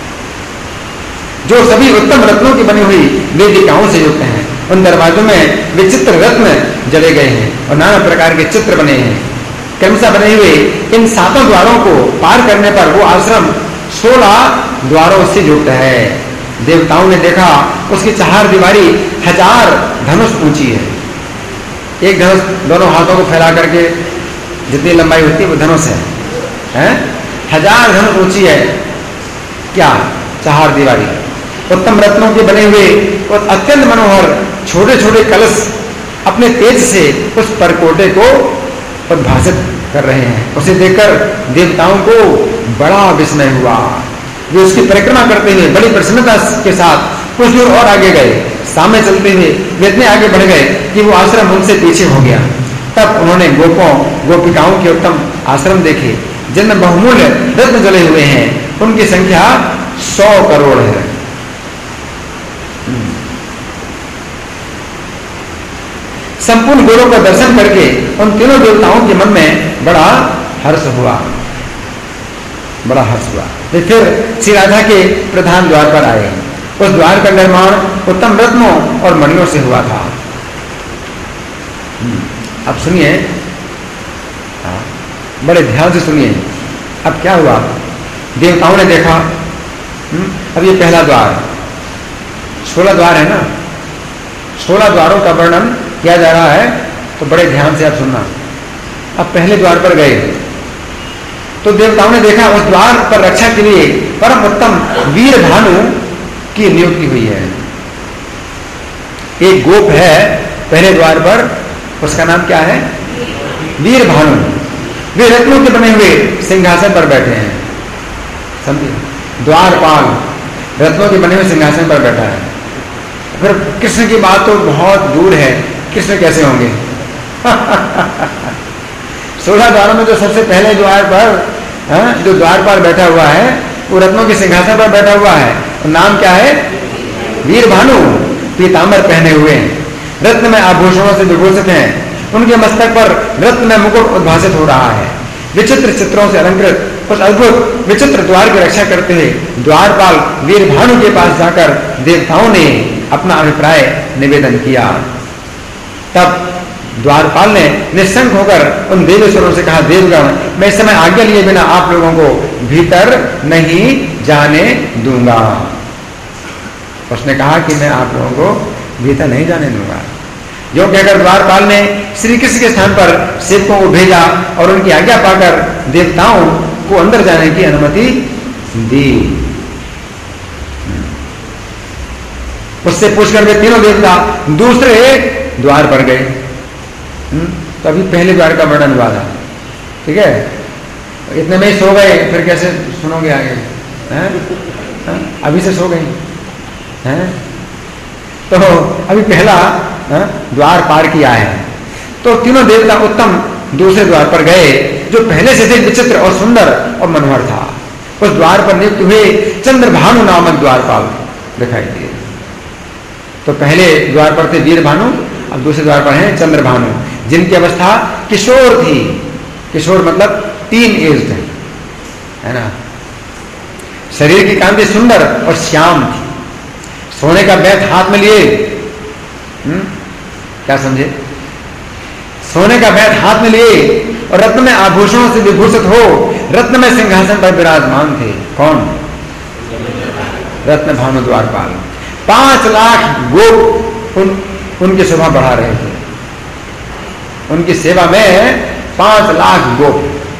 जो सभी उत्तम रत्नों की बनी हुई वेदिकाओं से युक्त हैं। उन दरवाजों में विचित्र रत्न जले गए हैं और नाना प्रकार के चित्र बने हैं। क्रमशः बने हुए इन सातों द्वारों को पार करने पर वो आश्रम सोलह द्वारों से युक्त है। देवताओं ने देखा उसकी चार दीवारी हजार धनुष ऊंची है। एक धनुष दोनों हाथों को फैला करके जितनी लंबाई होती है वो धनुष है, हैं? हजार धनुष ऊंची है। क्या? चार दीवारी उत्तम रत्नों के बने हुए और अत्यंत मनोहर छोटे छोटे कलश अपने तेज से उस परकोटे को उद्भासित कर रहे हैं। उसे देखकर देवताओं को बड़ा विस्मय हुआ। वे उसकी परिक्रमा करते हुए बड़ी प्रसन्नता के साथ कुछ दूर और आगे गए। सामने चलते हुए वे इतने आगे बढ़ गए कि वो आश्रम उनसे पीछे हो गया। तब उन्होंने गोपों गोपिकाओं के उत्तम आश्रम देखे जिनमें बहुमूल्य रत्न जले हुए हैं। उनकी संख्या सौ करोड़ है। संपूर्ण गोलों का दर्शन करके उन तीनों देवताओं के मन में बड़ा हर्ष हुआ, बड़ा हर्ष हुआ। वे फिर श्री राधा के प्रधान द्वार पर आए। उस द्वार का निर्माण उत्तम रत्नों और मणियों से हुआ था। अब सुनिए, बड़े ध्यान से सुनिए। अब क्या हुआ? देवताओं ने देखा, अब ये पहला द्वार, सोलह द्वार है ना, सोलह द्वारों का वर्णन किया जा रहा है, तो बड़े ध्यान से आप सुनना। अब पहले द्वार पर गए तो देवताओं ने देखा उस द्वार पर रक्षा के लिए परम उत्तम वीर भानु की नियुक्ति हुई है। एक गोप है पहले द्वार पर, उसका नाम क्या है? वीर भानु। वे रत्नों के बने हुए सिंहासन पर बैठे हैं। समझिए, द्वारपाल रत्नों के बने हुए सिंहासन पर बैठा है। फिर कृष्ण की बात तो बहुत दूर है, कृष्ण कैसे होंगे? सोलह द्वारों में जो सबसे पहले द्वार पर हाँ, जो द्वार पर बैठा हुआ है वो रत्नों के सिंहासन पर बैठा हुआ है। और नाम क्या है? वीर भानु, पीतांबर पहने हुए हैं, रत्न में आभूषणों से विभूषित हैं, उनके मस्तक पर रत्न में मुकुट उद्भासित हो रहा है। विचित्र चित्रों से अलंकृत उस अद्भुत विचित्र द्वार की रक्षा करते हुए द्वारपाल वीर भानु के पास जाकर देवताओं ने अपना अभिप्राय निवेदन किया। तब द्वारपाल ने निशंक होकर उन देवेश्वरों से कहा, देवगण, मैं इस समय आज्ञा लिए बिना आप लोगों को भीतर नहीं जाने दूंगा। उसने कहा कि मैं आप लोगों को भीतर नहीं जाने दूंगा। जो कहकर द्वारपाल ने श्री कृष्ण के स्थान पर सेवकों को भेजा और उनकी आज्ञा पाकर देवताओं को अंदर जाने की अनुमति दी। उससे पूछकर वे तीनों देवता दूसरे द्वार पर गए। तो अभी पहले द्वार का वर्णन हुआ था, ठीक है? इतने में ही सो गए, फिर कैसे सुनोगे आगे? हैं? हैं? अभी से सो गई हैं? तो अभी पहला हैं? द्वार पार किया है। तो तीनों देवता उत्तम दूसरे द्वार पर गए, जो पहले से थे विचित्र और सुंदर और मनोहर था। उस द्वार पर नियुक्त हुए चंद्रभानु नामक द्वारपाल दिखाई दिए। तो पहले द्वार पर थे वीर भानु, अब दूसरे द्वार पर हैं चंद्रभानु, जिनकी अवस्था किशोर थी। किशोर मतलब टीन एज्ड है ना। शरीर की कांति सुंदर और श्याम थी। सोने का बैत हाथ में लिए, हम्म क्या समझे? सोने का बैत हाथ में लिए और रत्न में आभूषणों से विभूषित हो रत्न में सिंहासन पर विराजमान थे। कौन? रत्न भानु द्वारपाल। पांच लाख गोप उन, उनकी शोभा बढ़ा रहे थे। उनकी सेवा में पांच लाख गोप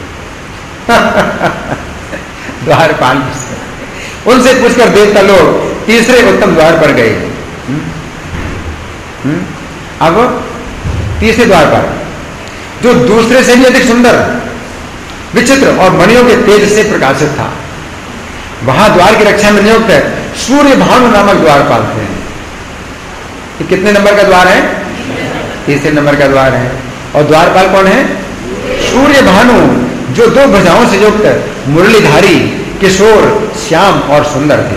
द्वारपाल। उनसे पूछकर देवता लोग तीसरे उत्तम द्वार पर गए। हुँ? हुँ? अब तीसरे द्वार पर, जो दूसरे से भी अधिक सुंदर, विचित्र और मणियों के तेज से प्रकाशित था, वहां द्वार की रक्षा में नियुक्त है सूर्य भानु नामक द्वारपाल थे। ये कितने नंबर का द्वार है? तीसरे नंबर का द्वार है। और द्वारपाल कौन है? सूर्य भानु, जो दो भुजाओं से युक्त मुरलीधारी, किशोर, श्याम और सुंदर थे।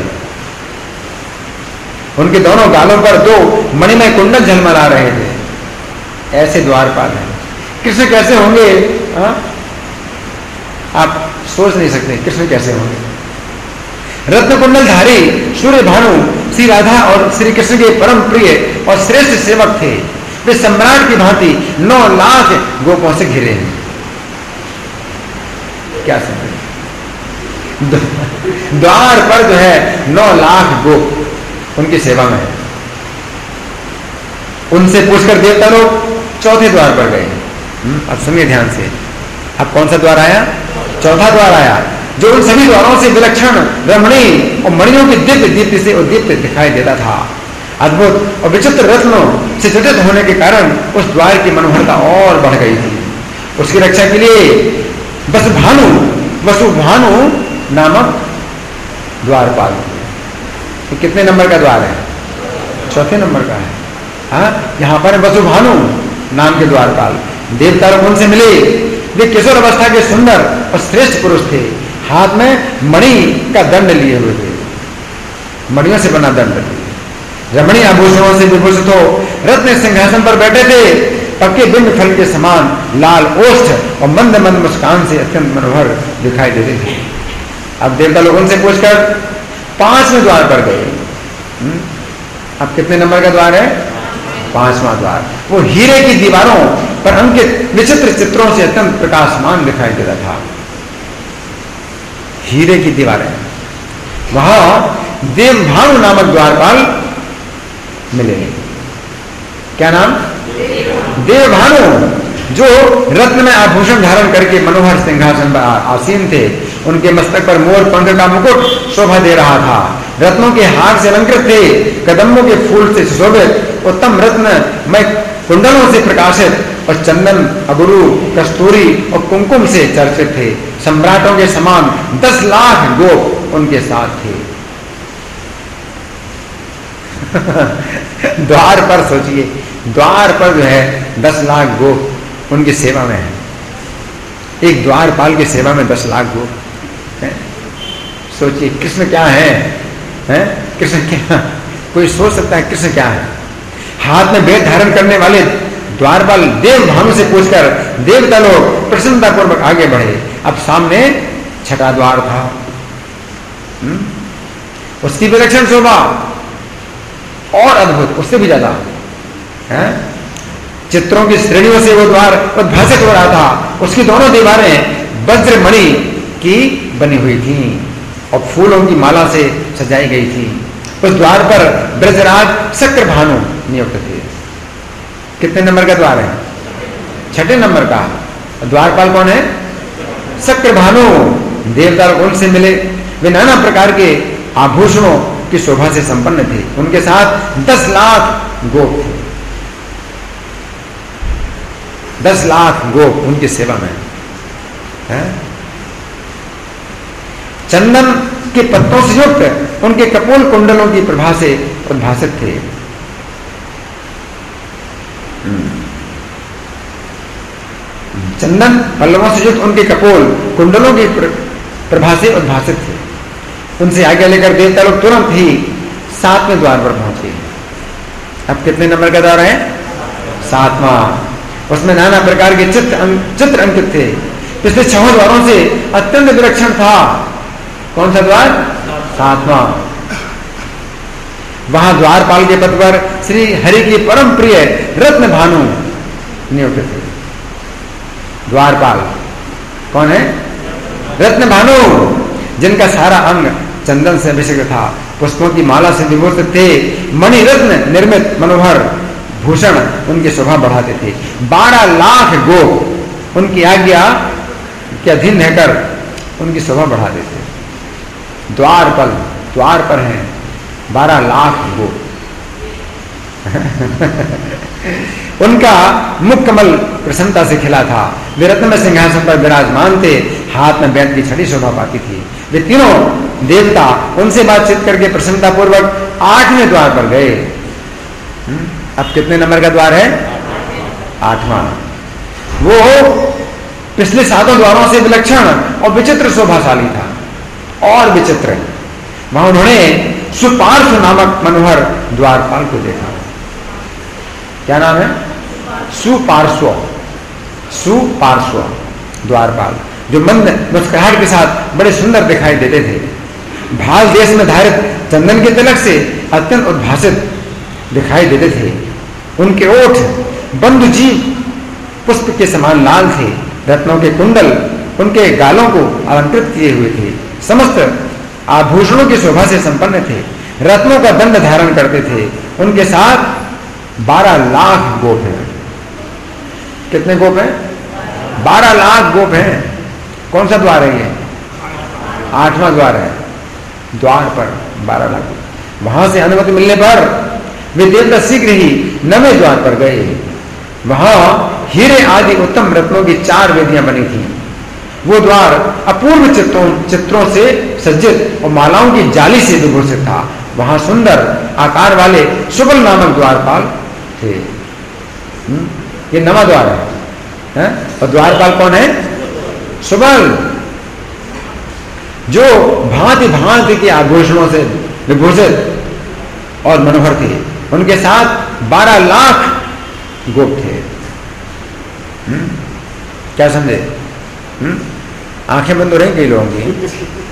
उनके दोनों गालों पर दो मणिमय कुंडल झलमला रहे थे। ऐसे द्वारपाल हैं। कृष्ण कैसे होंगे? हा? आप सोच नहीं सकते कृष्ण कैसे होंगे। रत्न कुंडलधारी सूर्य भानु श्री राधा और श्री कृष्ण के परम प्रिय और श्रेष्ठ सेवक थे। वे सम्राट की भांति नौ लाख गोपों से घिरे हैं। क्या समझे? द्वार पर जो है नौ लाख गोप उनकी सेवा में है। उनसे पूछकर देवता लोग चौथे द्वार पर गए। अब सुनिए ध्यान से, अब कौन सा द्वार आया? चौथा द्वार आया, जो उन सभी द्वारों से विलक्षण, रमणीय और मणियों की दिव्य दीप्ति से उद्दीप्त दिखाई देता था। अद्भुत और विचित्र रत्नों से जटित होने के कारण उस द्वार की मनोहरता और बढ़ गई थी। उसकी रक्षा के लिए वसुभानु वसुभानु नामक द्वारपाल। तो कितने नंबर का द्वार है? चौथे नंबर का है। हाँ, यहाँ पर वसुभानु नाम के द्वारपाल। देवता लोग उनसे मिले। वे किशोर अवस्था के सुंदर और श्रेष्ठ पुरुष थे। हाथ में मणि का दंड लिए हुए थे, मणियों से बना दंड। रमणीय आभूषणों से विभूषित हो रत्न सिंहासन पर बैठे थे। पक्के बिंब फल के समान लाल ओष्ठ और मंद मंद मुस्कान से अत्यंत मनोहर दिखाई देते थे। अब देवता लोग उनसे पूछकर पांचवें द्वार पर गए। अब कितने नंबर का द्वार है? पांचवा द्वार। वो हीरे की दीवारों पर अंकित विचित्र चित्रों से अत्यंत प्रकाशमान दिखाई दे रहा था। हीरे की दीवारें। वहां देवभानु नामक द्वारपाल मिले। क्या नाम? देवभानु, जो रत्न में आभूषण धारण करके मनोहर सिंहासन पर आसीन थे। उनके मस्तक पर मोर पंख का मुकुट शोभा दे रहा था। रत्नों के हार से अलंकृत थे। कदम्बों के फूल से सुशोभित उत्तम रत्न मय कुंडलों से प्रकाशित और चंदन, अगरू, कस्तूरी और कुमकुम से चर्चित थे। सम्राटों के समान दस लाख गोप उनके साथ थे। द्वार पर सोचिए, द्वार पर जो है दस लाख गोप उनकी सेवा में है। एक द्वारपाल की सेवा में दस लाख गोप हैं। सोचिए कृष्ण क्या है, हैं? कृष्ण क्या, कोई सोच सकता है कृष्ण क्या है? हाथ में वेद धारण करने वाले द्वारपाल देव भानु से पूछकर देवता लोग प्रसन्नता पूर्वक आगे बढ़े। अब सामने छठा द्वार था, हुँ? उसकी विलक्षण शोभा और अद्भुत, उससे भी ज्यादा है। चित्रों की श्रेणियों से वो द्वार उद्भासित हो रहा था। उसकी दोनों दीवारें वज्रमणि की बनी हुई थी और फूलों की माला से सजाई गई थी। उस द्वार पर ब्रजराज शक्रभानु नियुक्त थे। कितने नंबर का द्वार है? छठे नंबर का। द्वारपाल कौन है? शक्रभानु। देवता उनसे मिले। वे नाना प्रकार के आभूषणों की शोभा से संपन्न थे। उनके साथ दस लाख गोप थे। दस लाख गोप उनकी सेवा में है। चंदन के पत्तों से युक्त उनके कपोल कुंडलों की प्रभा से उद्भासित थे। चंदन पल्लवों से युक्त उनके कपोल कुंडलों की प्रभा से उद्भासित थे। उनसे आगे लेकर देवता लोग तुरंत ही सातवें द्वार पर पहुंचे। अब कितने नंबर का द्वार है? सातवां। उसमें नाना प्रकार के चित्र अं, चित्र अंकित थे। पिछले छह द्वारों से अत्यंत विलक्षण था। कौन सा द्वार? सातवां। वहां द्वारपाल के पद पर श्री हरि की परम प्रिय रत्न भानु नियुक्त थे। द्वारपाल कौन है? रत्न भानु, जिनका सारा अंग चंदन से अभिषेक था, पुष्पों की माला से विभूषित थे। मणि रत्न निर्मित मनोहर भूषण उनकी शोभा बढ़ाते थे। बारह लाख गोप उनकी आज्ञा के अधीन रहकर उनकी शोभा बढ़ाते थे। द्वार पर द्वार पर हैं बारह लाख गोप। उनका मुख कमल प्रसन्नता से खिला था। वे रत्न सिंहासन पर विराजमान थे। हाथ में बैठ की छड़ी शोभा पाती थी। वे तीनों देवता उनसे बातचीत करके प्रसन्नता पूर्वक आठवें द्वार पर गए। अब कितने नंबर का द्वार है? आठवां। वो पिछले सातों द्वारों से विलक्षण और विचित्र शोभाशाली था। और विचित्र वहां उन्होंने सुपार्श्व नामक मनोहर द्वारपाल को देखा। क्या नाम है? सुपार्श्व। सुपार्श्व द्वारपाल, जो मंद मुस्कुराहट के साथ बड़े सुंदर दिखाई देते थे। भाल देश में धारित चंदन के तिलक से अत्यंत उद्भासित दिखाई देते थे। उनके ओठ बंधु जीव पुष्प के समान लाल थे। रत्नों के कुंडल उनके गालों को अलंकृत किए हुए थे। समस्त आभूषणों की शोभा से संपन्न थे। रत्नों का दंड धारण करते थे। उनके साथ बारह लाख गोप हैं। कितने गोप हैं? बारह लाख गोप हैं। कौन सा द्वार है ये? आठवां द्वार है। द्वार पर बारह लाख। वहां से अनुमति मिलने पर वे देवता शीघ्र ही नवें द्वार पर गए। वहां हीरे आदि उत्तम रत्नों की चार वेदियां बनी थी। वो द्वार अपूर्व चित्रों चित्रों से सज्जित और मालाओं की जाली से विभूषित था। वहां सुंदर आकार वाले सुबल नामक द्वारपाल थे। ये नवा द्वार है, है? और द्वारपाल कौन है? सुबल, जो भांति भांति के आभूषणों से विभूषित और मनोहर थे। उनके साथ बारह लाख गोप थे। हुँ? क्या समझे? हुँ? आंखें बंद हो रही कई लोगों की।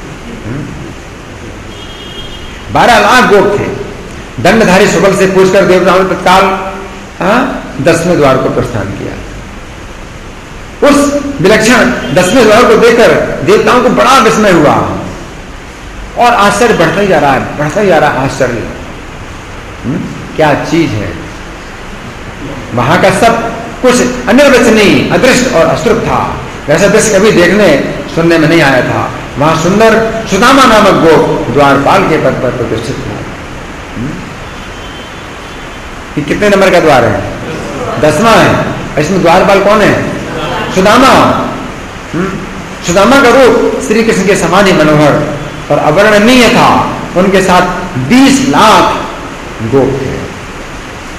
बारह लाख गोप थे। दंडधारी सुबल से पूछकर देवताओं ने तत्काल दसवें द्वार को प्रस्थान किया। उस विलक्षण दसवें द्वार को देखकर देवताओं को बड़ा विस्मय हुआ और आश्चर्य बढ़ता ही जा रहा है, बढ़ता ही जा रहा है आश्चर्य। क्या चीज है! वहां का सब कुछ अनिर्वचनीय, अदृश्य और अश्रुभ था। वैसा दृश्य कभी देखने सुनने में नहीं आया था। वहां सुंदर सुदामा नामक गोप द्वारपाल के पद पर प्रतिष्ठित था। ये कितने नंबर का द्वार है? दसवां है। इसमें द्वारपाल कौन है? सुदामा। सुदामा का रूप श्री कृष्ण के समान ही मनोहर और अवर्णनीय था। उनके साथ बीस लाख गोप थे।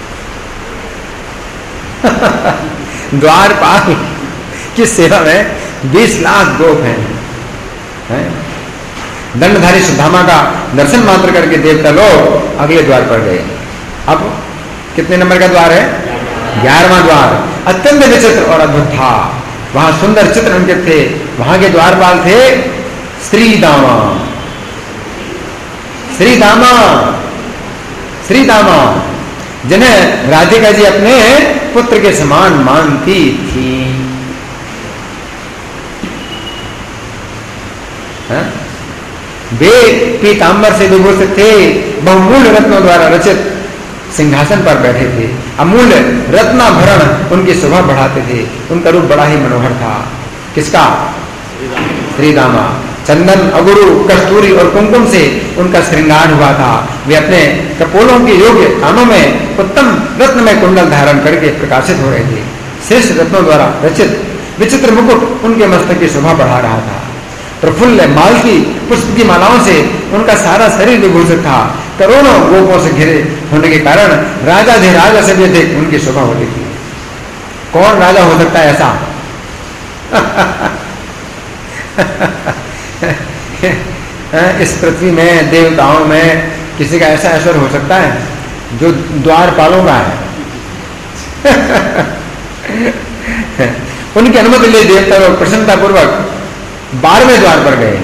द्वारपाल की सेवा में बीस लाख गोप हैं, हैं? दंडधारी सुदामा का दर्शन मात्र करके देवता लोग अगले द्वार पर गए। अब कितने नंबर का द्वार है? ग्यारहवां द्वार। अत्यंत विचित्र और अद्भुत था, वहां सुंदर चित्र अंकित थे। वहां के द्वारपाल थे श्रीदामा। श्रीदामा श्रीदामा जिन्हें राधिका जी अपने पुत्र के समान मानती थी। हा? वे पीतांबर से विभूषित थे, बहुमूल्य रत्नों द्वारा रचित सिंहासन पर बैठे थे। अमूल्य रत्नाभरण उनकी शोभा बढ़ाते थे। उनका रूप बड़ा ही मनोहर था। किसका? श्रीदामा। चंदन, अगुरु, कस्तूरी और कुमकुम से उनका श्रृंगार हुआ था। वे अपने कपोलों के योग्य कानों में उत्तम रत्नमय कुंडल धारण करके प्रकाशित हो रहे थे। श्रेष्ठ रत्नों द्वारा रचित विचित्र मुकुट उनके मस्तक की शोभा बढ़ा रहा था। प्रफुल्ल मालती पुष्प की मालाओं से उनका सारा शरीर विभूषित था। करोड़ों गोपों से घिरे होने के कारण राजा धीराज से भी देख उनकी शोभा होती थी। कौन राजा हो सकता है ऐसा? इस पृथ्वी में, देवताओं में किसी का ऐसा ऐश्वर्य हो सकता है जो द्वारपालों का है? उनकी अनुमति ले देवता लोग प्रसन्नता पूर्वक बारहवें द्वार पर गए।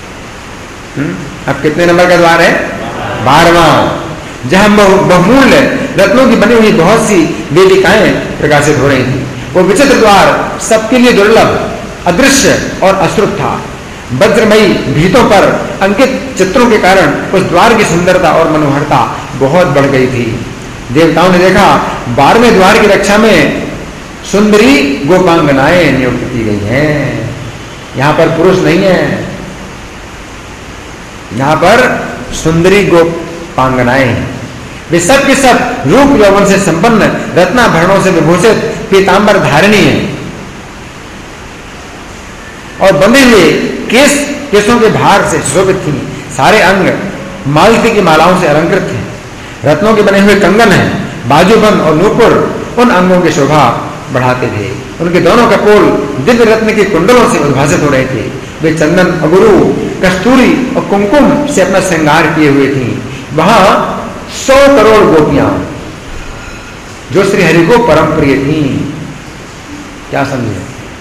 अब कितने नंबर का द्वार है? बारहवां। जहां बहुमूल्य रत्नों की बनी हुई बहुत सी वेदिकाएं प्रकाशित हो रही थी। वो विचित्र द्वार सबके लिए दुर्लभ, अदृश्य और अश्रुत था। वज्रमयी भीतों पर अंकित चित्रों के कारण उस द्वार की सुंदरता और मनोहरता बहुत बढ़ गई थी। देवताओं ने देखा बारहवें द्वार की रक्षा में सुंदरी गोपांगनाएं नियुक्त की गई हैं। यहां पर पुरुष नहीं है, यहां पर सुंदरी गोपांगनाएं हैं। वे सब के सब रूप यौवन से संपन्न, रत्नाभरणों से विभूषित, पीतांबर धारिणी है और बंधे हुए केस केसों के भार से शोभित थी। सारे अंग मालती की मालाओं से अलंकृत थे। रत्नों के बने हुए कंगन हैं, बाजूबंद और नूपुर उन अंगों की शोभा बढ़ाते थे। उनके दोनों कपोल दिव्य रत्न के कुंडलों से उद्भासित हो रहे थे। वे चंदन, अगुरु, कस्तूरी और कुमकुम से अपना श्रृंगार किए हुए थी। वहां सौ करोड़ गोपियां जो श्री हरि को परम प्रिय थी। क्या समझे?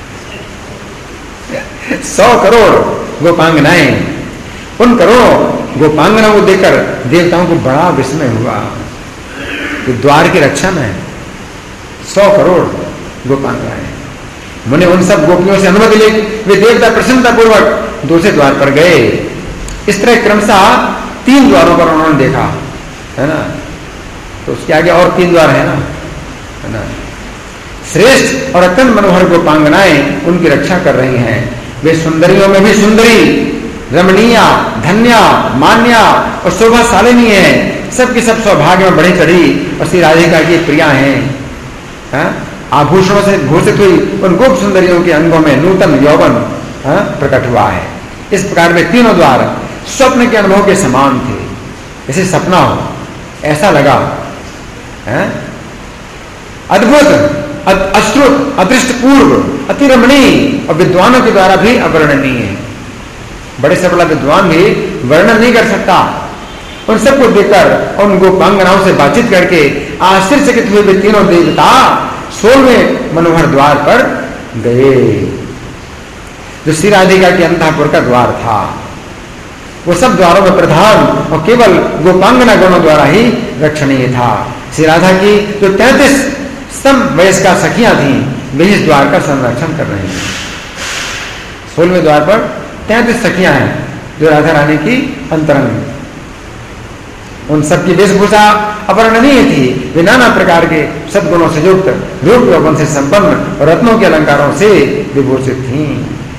सौ करोड़ गोपांगनाएं। उन करोड़ों गोपांगनाओं को देखकर देवताओं को बड़ा विस्मय हुआ कि द्वार की रक्षा में सौ करोड़ गोपांगनाएं। मुने उन सब गोपियों से अनुमति ले वे देवता प्रसन्नता पूर्वक दूसरे द्वार पर गए। इस तरह क्रमशः तीन द्वारों पर उन्होंने देखा, है ना? तो उसके आगे और तीन द्वार है ना, है ना? श्रेष्ठ और अत्यंत मनोहर गोपांगनाएं उनकी रक्षा कर रही हैं। वे सुंदरियों में भी सुंदरी, रमणीया, धन्या, मान्या और शोभाशालिनी है। सबकी सब सौभाग्य में बढ़ी चढ़ी और श्री राधिका की प्रिया हैं। आभूषणों से भूषित हुई उन गोप सुंदरियों के अंगों में नूतन यौवन प्रकट हुआ है। इस प्रकार वे तीनों द्वार स्वप्न के अनुभव के समान थे। जैसे सपना हो ऐसा लगा, है? अद्भुत, अश्रुत, अदृष्टपूर्व, अति रमणीय और विद्वानों के द्वारा भी अवर्णनीय है। बड़े से बड़ा विद्वान भी वर्णन नहीं कर सकता। उन सबको देखकर उन गोपांगनाओं से बातचीत करके आश्चर्यचकित हुए वे तीनों देवता सोलहवें मनोहर द्वार पर गए, जो श्री राधिका के अंतःपुर का द्वार था। वो सब द्वारों में प्रधान और केवल गोपांगना गणों द्वारा ही रक्षणीय था। श्री राधा की जो तैंतीस सम वयस्का सखियां थीं, वे इस द्वार का संरक्षण कर रही थी। सोलहवें द्वार पर तैंतीस सखियां हैं जो राधा रानी की अंतरंग। उन सबकी वेशभूषा अवर्णनीय थी। वे नाना प्रकार के सद्गुणों से युक्त, रूप यौवन से संपन्न और रत्नों के अलंकारों से विभूषित थीं।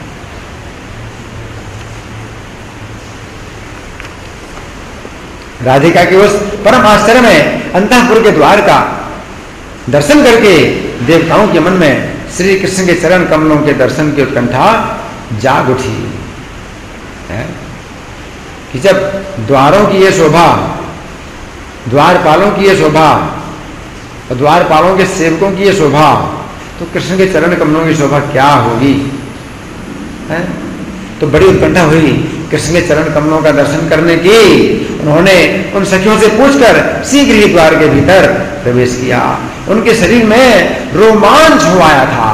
राधिका के उस परम आश्चर्य में अंतःपुर के द्वार का दर्शन करके देवताओं के मन में श्री कृष्ण के चरण कमलों के दर्शन की उत्कंठा जाग उठी है कि जब द्वारों की ये शोभा, द्वारपालों की ये शोभा और द्वारपालों के सेवकों की ये शोभा, तो कृष्ण के चरण कमलों की शोभा क्या होगी? है? तो बड़ी उत्कंठा हुई कृष्ण के चरण कमलों का दर्शन करने की। उन्होंने उन सखियों से पूछकर शीघ्र ही द्वार के भीतर प्रवेश किया। उनके शरीर में रोमांच हो आया था।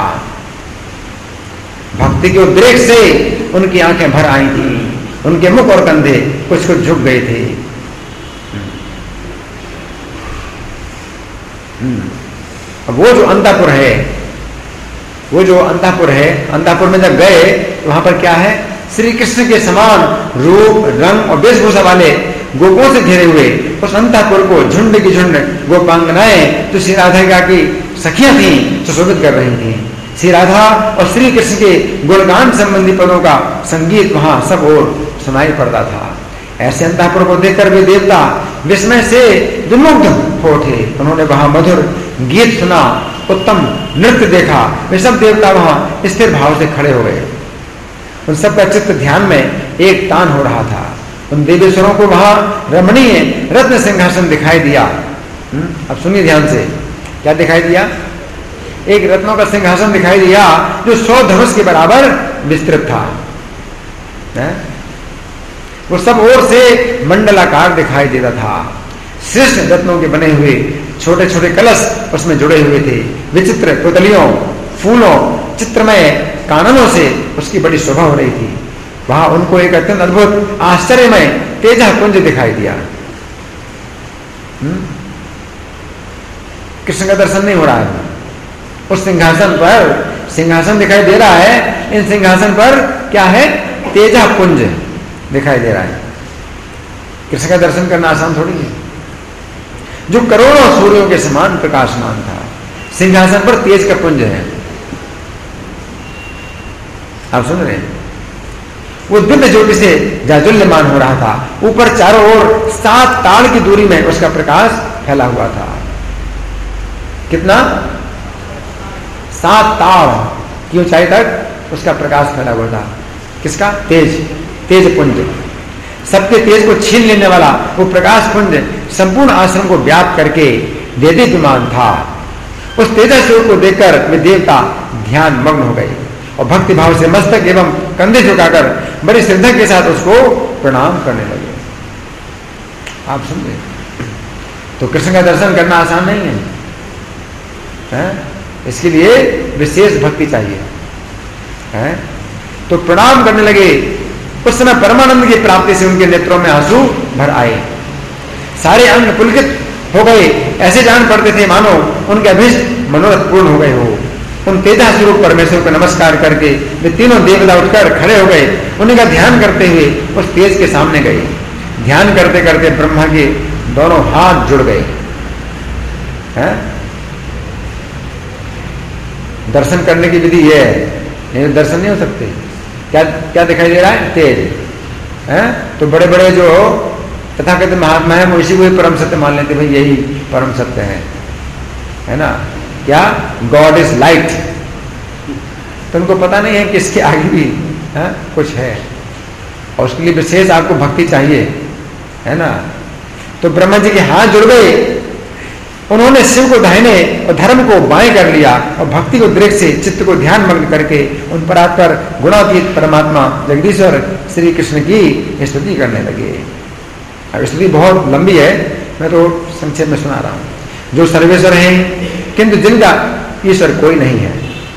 भक्ति के उद्रेक से उनकी आंखें भर आई थी, उनके मुख और कंधे कुछ कुछ झुक गए थे। अब वो जो अंतापुर है, वो जो अंतापुर है, अंतापुर में जब गए तो वहां पर क्या है? श्री कृष्ण के समान रूप, रंग और वेशभूषा वाले गोपों से घिरे हुए उस अंतापुर को झुंड की झुंड गोपांगनाएं जो श्री राधा की सखियां थीं सुशोभित कर रही थीं। श्री राधा और श्री कृष्ण के गुणगान संबंधी पदों का संगीत वहां सब ओर सुनाई पड़ता था। ऐसे अंतापुर को देखकर वे देवता विस्मय से विमुग्ध हो उठे। उन्होंने वहां मधुर गीत सुना, उत्तम नृत्य देखा। वे सब देवता वहां स्थिर भाव से खड़े हो गए। उन सबका चित्त ध्यान में एक तान हो रहा था। उन देवेश्वरों को वहां रमणीय रत्न सिंहासन दिखाई दिया। अब सुनिए ध्यान से, क्या दिखाई दिया? एक रत्नों का सिंहासन दिखाई दिया जो सौ धनुष के बराबर विस्तृत था। है? वो सब ओर से मंडलाकार दिखाई देता था। श्रेष्ठ रत्नों के बने हुए छोटे छोटे कलश उसमें जुड़े हुए थे। विचित्र पुतलियों, फूलों, चित्रमय काननों से उसकी बड़ी शोभा हो रही थी। वहां उनको एक अत्यंत अद्भुत आश्चर्यमय तेजा कुंज दिखाई दिया। कृष्ण का दर्शन नहीं हो रहा है। उस सिंहासन पर सिंहासन दिखाई दे रहा है। इन सिंहासन पर क्या है? तेजा कुंज दिखाई दे रहा है। कृष्ण का दर्शन करना आसान थोड़ी है। जो करोड़ों सूर्यों के समान प्रकाशमान था, सिंहासन पर तेज का पुंज है। आप सुन रहे हैं? वो दिव्य ज्योति से जाजुल्यमान हो रहा था। ऊपर चारों ओर सात ताड़ की दूरी में उसका प्रकाश फैला हुआ था। कितना? सात ताड़ की ऊंचाई तक उसका प्रकाश फैला हुआ था। किसका? तेज, तेज पुंज। सबके तेज को छीन लेने वाला वो प्रकाश पुंज संपूर्ण आश्रम को व्याप्त करके देदीप्यमान था। उस तेजा स्वरूप को देखकर वे देवता ध्यान मग्न हो गए और भक्ति भाव से मस्तक एवं कंधे झुकाकर बड़ी श्रद्धा के साथ उसको प्रणाम करने लगे। आप समझे? तो कृष्ण का दर्शन करना आसान नहीं है, है? इसके लिए विशेष भक्ति चाहिए, है? तो प्रणाम करने लगे। उस समय परमानंद की प्राप्ति से उनके नेत्रों में आंसू भर आए। सारे अंग पुलकित हो गए। ऐसे जान पड़ते थे मानो उनके अभीष्ट मनोरथ पूर्ण हो गए हो। उन तेजा स्वरूप परमेश्वर को नमस्कार करके वे तीनों देवता उठकर खड़े हो गए। उन्हीं का ध्यान करते हुए उस तेज के सामने गए। ध्यान करते करते ब्रह्मा के दोनों हाथ जुड़ गए। हैं? दर्शन करने की विधि यह है, नहीं दर्शन नहीं हो सकते। क्या क्या दिखाई दे रहा है? तेज है। तो बड़े बड़े जो तथाकथित महात्मा है वो इसी को ही परम सत्य मान लेते, भाई यही परम सत्य है, है ना? क्या? God is light. तो उनको पता नहीं है कि इसके आगे भी है कुछ है, और उसके लिए विशेष आपको भक्ति चाहिए, है ना? तो ब्रह्मा जी के हाथ जुड़ गए। उन्होंने शिव को दाहिने और धर्म को बाएं कर लिया और भक्ति को उद्रेक से चित्त को ध्यान मग्न करके उन परात्पर गुणातीत परमात्मा जगदीश्वर श्री कृष्ण की स्तुति करने लगे। अब स्तुति बहुत लंबी है, मैं तो संक्षेप में सुना रहा हूं। जो सर्वेश्वर हैं किंतु जिनका ईश्वर कोई नहीं है,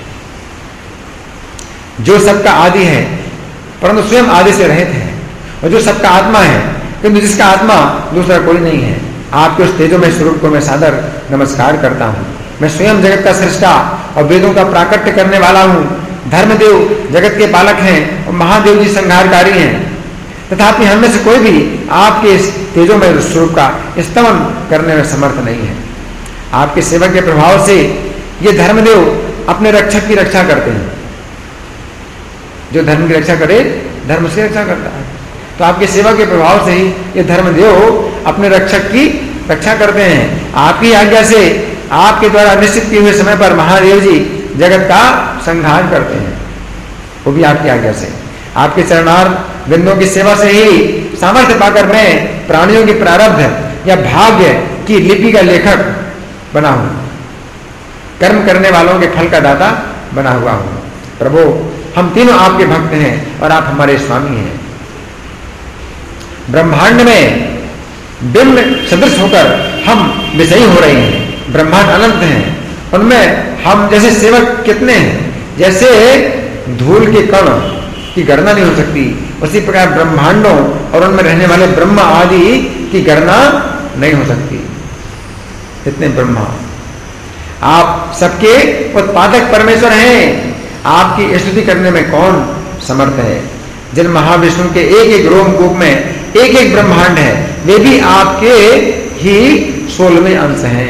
जो सबका आदि है परंतु स्वयं आदि से रहित है, और जो सबका आत्मा है किंतु जिसका आत्मा दूसरा कोई नहीं है, आपके उस तेजोमय स्वरूप को मैं सादर नमस्कार करता हूँ। मैं स्वयं जगत का सृष्टा और वेदों का प्राकट्य करने वाला हूँ। धर्मदेव जगत के पालक हैं और महादेव जी संहारकारी हैं, तथापि हम में से कोई भी आपके इस तेजोमय स्वरूप का स्तमन करने में समर्थ नहीं है। आपके सेवा के प्रभाव से ये धर्मदेव अपने रक्षक की रक्षा करते हैं। जो धर्म की रक्षा करे धर्म से रक्षा करता है। तो आपकी सेवा के प्रभाव से ही ये धर्मदेव अपने रक्षक की रक्षा करते हैं। आपकी आज्ञा से आपके द्वारा निश्चित किए हुए समय पर महादेव जी जगत का संहार करते हैं, वो भी आपकी आज्ञा से। आपके चरणार बिंदुओं की सेवा से ही सामर्थ्य पाकर मैं प्राणियों की प्रारब्ध या भाग्य की लिपि का लेखक बना हूं, कर्म करने वालों के फल का दाता बना हुआ हूं। प्रभु हम तीनों आपके भक्त हैं और आप हमारे स्वामी हैं। ब्रह्मांड में बिंब सदृश होकर हम विषयी हो रहे हैं। ब्रह्मांड अनंत हैं, उनमें हम जैसे सेवक कितने हैं, जैसे धूल के कण की गणना नहीं हो सकती, उसी प्रकार ब्रह्मांडों और उनमें रहने वाले ब्रह्मा आदि की गणना नहीं हो सकती। इतने ब्रह्मा, आप सबके उत्पादक परमेश्वर हैं। आपकी स्तुति करने में कौन समर्थ है? जिन महाविष्णु के एक एक रोम कूप में एक एक ब्रह्मांड है, वे भी आपके ही सोलहवें अंश हैं।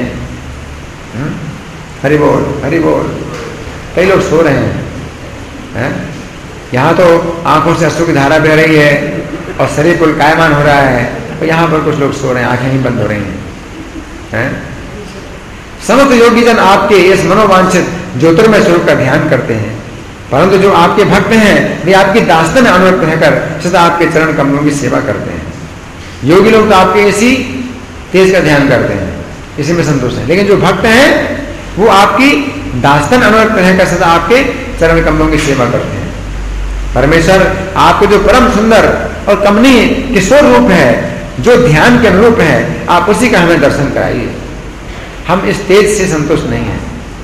हरि बोल, हरि बोल। कई लोग सो रहे हैं, हैं? यहाँ तो आंखों से अश्रु की धारा बह रही है और शरीर पुलकायमान हो रहा है, और यहाँ पर कुछ लोग सो रहे हैं, आंखें ही बंद हो रही हैं, हैं? समस्त योगी जन आपके इस मनोवांछित ज्योतिर्मय स्वरूप का ध्यान करते हैं, परंतु जो आपके भक्त हैं वे आपकी दास्तान में अनुरक्त रहकर सदा आपके चरण कमलों की सेवा करते हैं। योगी लोग तो आपके इसी तेज का ध्यान करते हैं, इसी में संतुष्ट है, लेकिन जो भक्त हैं वो आपकी दास्तान अनुरक्त रहकर सदा आपके चरण कमलों की सेवा करते हैं। परमेश्वर आपको जो परम सुंदर और कमनीय किशोर रूप है, जो ध्यान के अनुरूप है, आप उसी का हमें दर्शन कराइए। हम इस तेज से संतुष्ट नहीं हैं,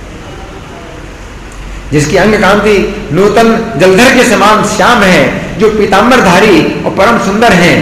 जिसकी अंग कांति नूतन जलधर के समान श्याम है, जो पीतांबरधारी और परम सुंदर हैं,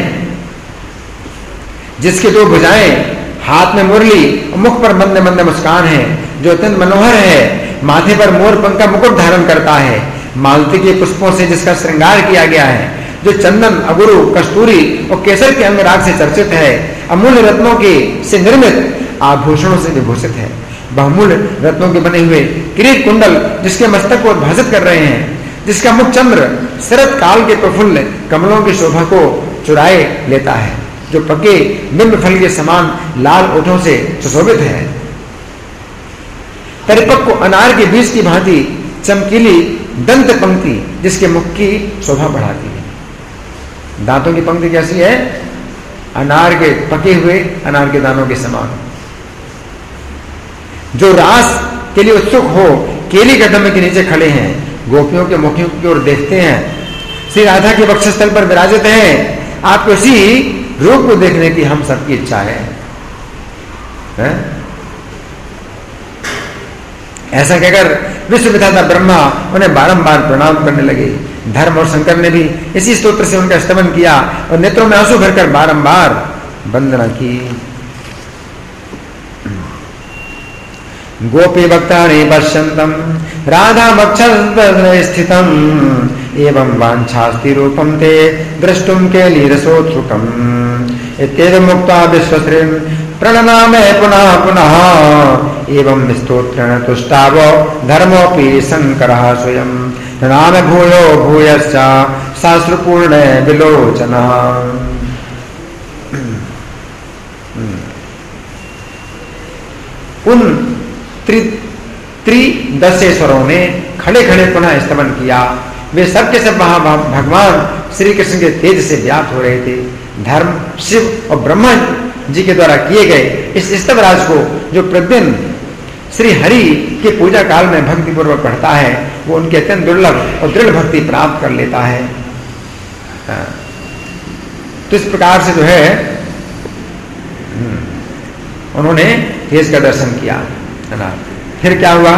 जिसके दो भुजाएं, हाथ में मुरली और मुख पर मंद मंद मुस्कान है, जो अत्यंत मनोहर है, माथे पर मोर पंख का मुकुट धारण करता है, मालती के पुष्पों से जिसका श्रृंगार किया गया है, जो चंदन, अगुरु, कस्तूरी और केसर के अंगराग से चर्चित है, अमूल्य रत्नों के से निर्मित आभूषणों से विभूषित है, बहुमूल्य रत्नों के बने हुए किरीट कुंडल जिसके मस्तक को उद्भासित कर रहे हैं, जिसका मुख चंद्र शरद काल के प्रफुल्ल कमलों की शोभा को चुराए लेता है, जो पके बिंब फल के समान लाल ओठों से सुशोभित है, परिपक्व अनार के बीज की भांति चमकीली दंत पंक्ति जिसके मुख की शोभा बढ़ाती है। दांतों की पंक्ति कैसी है? अनार के पके हुए अनार के दानों के समान। जो रास के लिए उत्सुक हो, केली कदम के नीचे खड़े हैं, गोपियों के मुखों की ओर देखते हैं, श्री राधा के वक्षस्थल पर विराजित हैं, आपको इसी रूप को देखने की हम सबकी इच्छा है, है? ऐसा कहकर विश्व विधाता ब्रह्मा उन्हें बारंबार प्रणाम करने लगे। धर्म और शंकर ने भी इसी स्तोत्र से उनका स्तमन किया और नेत्रों में आंसू भरकर बारंबार वंदना की। गोपी भक्तानि पश्यन्तम् राधा वक्षस्थले स्थितम् एवं वाञ्छास्ति रूपं ते द्रष्टुं केलिरसोत्सुकम् इत्येवं मुक्त्वा विश्वश्रीं प्रणनामे पुनः पुनः एवं स्तोत्रेण तुष्टावो धर्मोऽपि शङ्करः स्वयं नाम भूयो भूयश्च शास्त्रपूर्णे विलोचनः। उन त्रि त्रिदशेश्वरों ने खड़े खड़े पुनः स्तमन किया। वे सब के सब वहां भगवान श्री कृष्ण के तेज से व्याप्त हो रहे थे। धर्म, शिव और ब्रह्मा जी के द्वारा किए गए इस स्तवराज को जो प्रतिदिन श्री हरि के पूजा काल में भक्ति पूर्वक पढ़ता है, वो उनके अत्यंत दुर्लभ और दृढ़ भक्ति प्राप्त कर लेता है। तो इस प्रकार से जो है उन्होंने तेज का दर्शन किया, है ना। फिर क्या हुआ?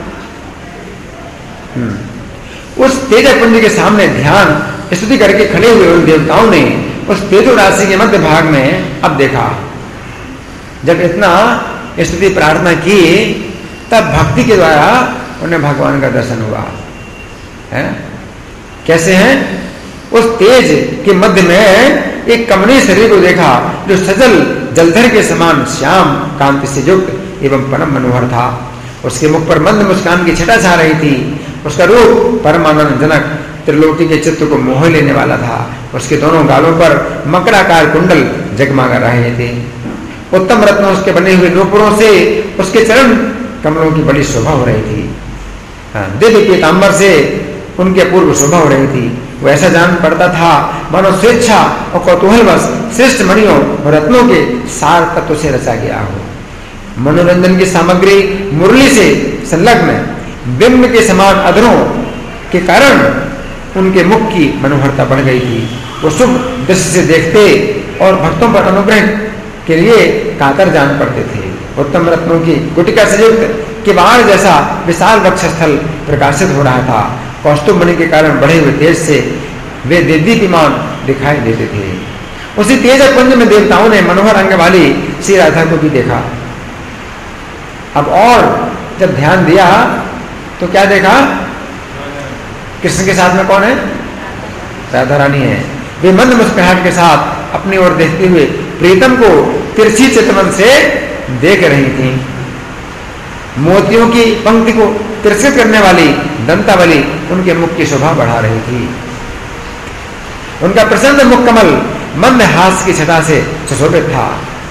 उस तेज पुंज के सामने ध्यान स्तुति करके खड़े हुए उन देवताओं ने उस तेजो राशि के मध्य भाग में अब देखा, जब इतना स्तुति प्रार्थना की तब भक्ति के द्वारा उन्हें भगवान का दर्शन हुआ है। कैसे हैं? उस तेज के मध्य में एक कमनीय शरीर को देखा जो सजल जलधर के समान श्याम कांति से युक्त एवं परम मनोहर था। उसके मुख पर मंद मुस्कान की छटा छा रही थी। उसका रूप परमानंद जनक त्रिलोकी के चित्त को मोह लेने वाला था। उसके दोनों गालों पर मकराकार कुंडल जगमगा रहे थे। उत्तम रत्नों उसके बने हुए नूपुरों से उसके चरण कमलों की बड़ी शोभा हो रही थी। दिव्य पीतांबर से उनकी अपूर्व शोभा हो रही थी। वो ऐसा जान पड़ता था मानो स्वेच्छा और कौतूहलवश श्रेष्ठ मणियों और रत्नों के सार तत्व से रचा गया हो। मनोरंजन की सामग्री मुरली से संलग्न बिंब के समान अधरों के कारण उनके मुख की मनोहरता बढ़ गई थी। वो शुभ दृष्टि से देखते और भक्तों पर अनुग्रह के लिए कातर जान पड़ते थे। उत्तम रत्नों की गुटिका से युक्त किवाड़ जैसा विशाल वक्ष स्थल प्रकाशित हो रहा था। कौस्तुभ मणि के कारण बढ़े हुए तेज से वे दीप्तिमान दिखाई देते थे। उसी तेज कुंज में देवताओं ने मनोहर अंग वाली श्री राधा को भी देखा। अब और जब ध्यान दिया तो क्या देखा? कृष्ण के साथ में कौन है? राधा रानी है। वे मंद मुस्कुराहट के साथ अपनी ओर देखते हुए प्रीतम को तिरछी चितवन से देख रही थी। मोतियों की पंक्ति को तिरछित करने वाली दंतावली उनके मुख की शोभा बढ़ा रही थी। उनका प्रसन्न मुख कमल मंद हास्य की छटा से सुशोभित था।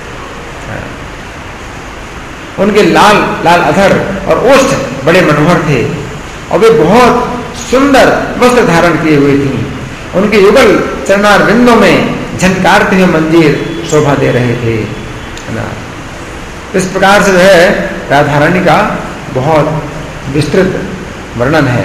उनके लाल लाल अधर और ओष्ठ बड़े मनोहर थे और वे बहुत सुंदर वस्त्र धारण किए हुए थी। उनके युगल चरणार बिंदों में झनकारते हुए मंजीर शोभा दे रहे थे। इस प्रकार से जो है राधा रानी का बहुत विस्तृत वर्णन है।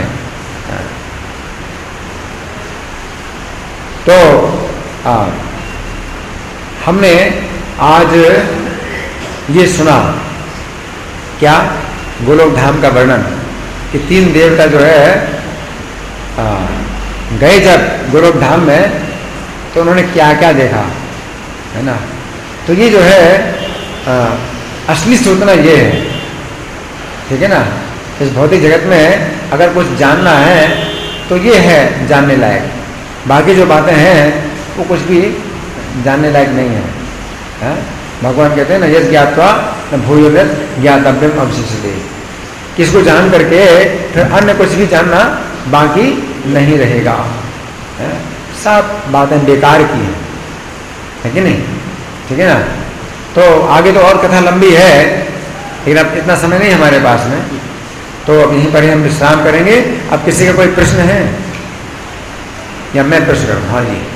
तो आ, हमने आज ये सुना क्या? गोलोक धाम का वर्णन कि तीन देवता जो है आ, गए जब गोलोक धाम में तो उन्होंने क्या क्या देखा, है ना। तो ये जो है आ, असली सूचना ये है, ठीक है ना। इस भौतिक जगत में अगर कुछ जानना है तो ये है जानने लायक। बाकी जो बातें हैं वो कुछ भी जानने लायक नहीं है, है? भगवान कहते हैं ना, यस ज्ञात्वा न भूयोर्यत् ज्ञातव्यम अवशिष्यते। किसको जान करके फिर अन्य कुछ भी जानना बाकी नहीं रहेगा, है? सब बातें बेकार की हैं, है कि नहीं? ठीक है ना। तो आगे तो और कथा लंबी है, लेकिन अब इतना समय नहीं हमारे पास में, तो अब यहीं पर ही हम विश्राम करेंगे। अब किसी का कोई प्रश्न है या मैं प्रश्न करूँ? हाँ जी।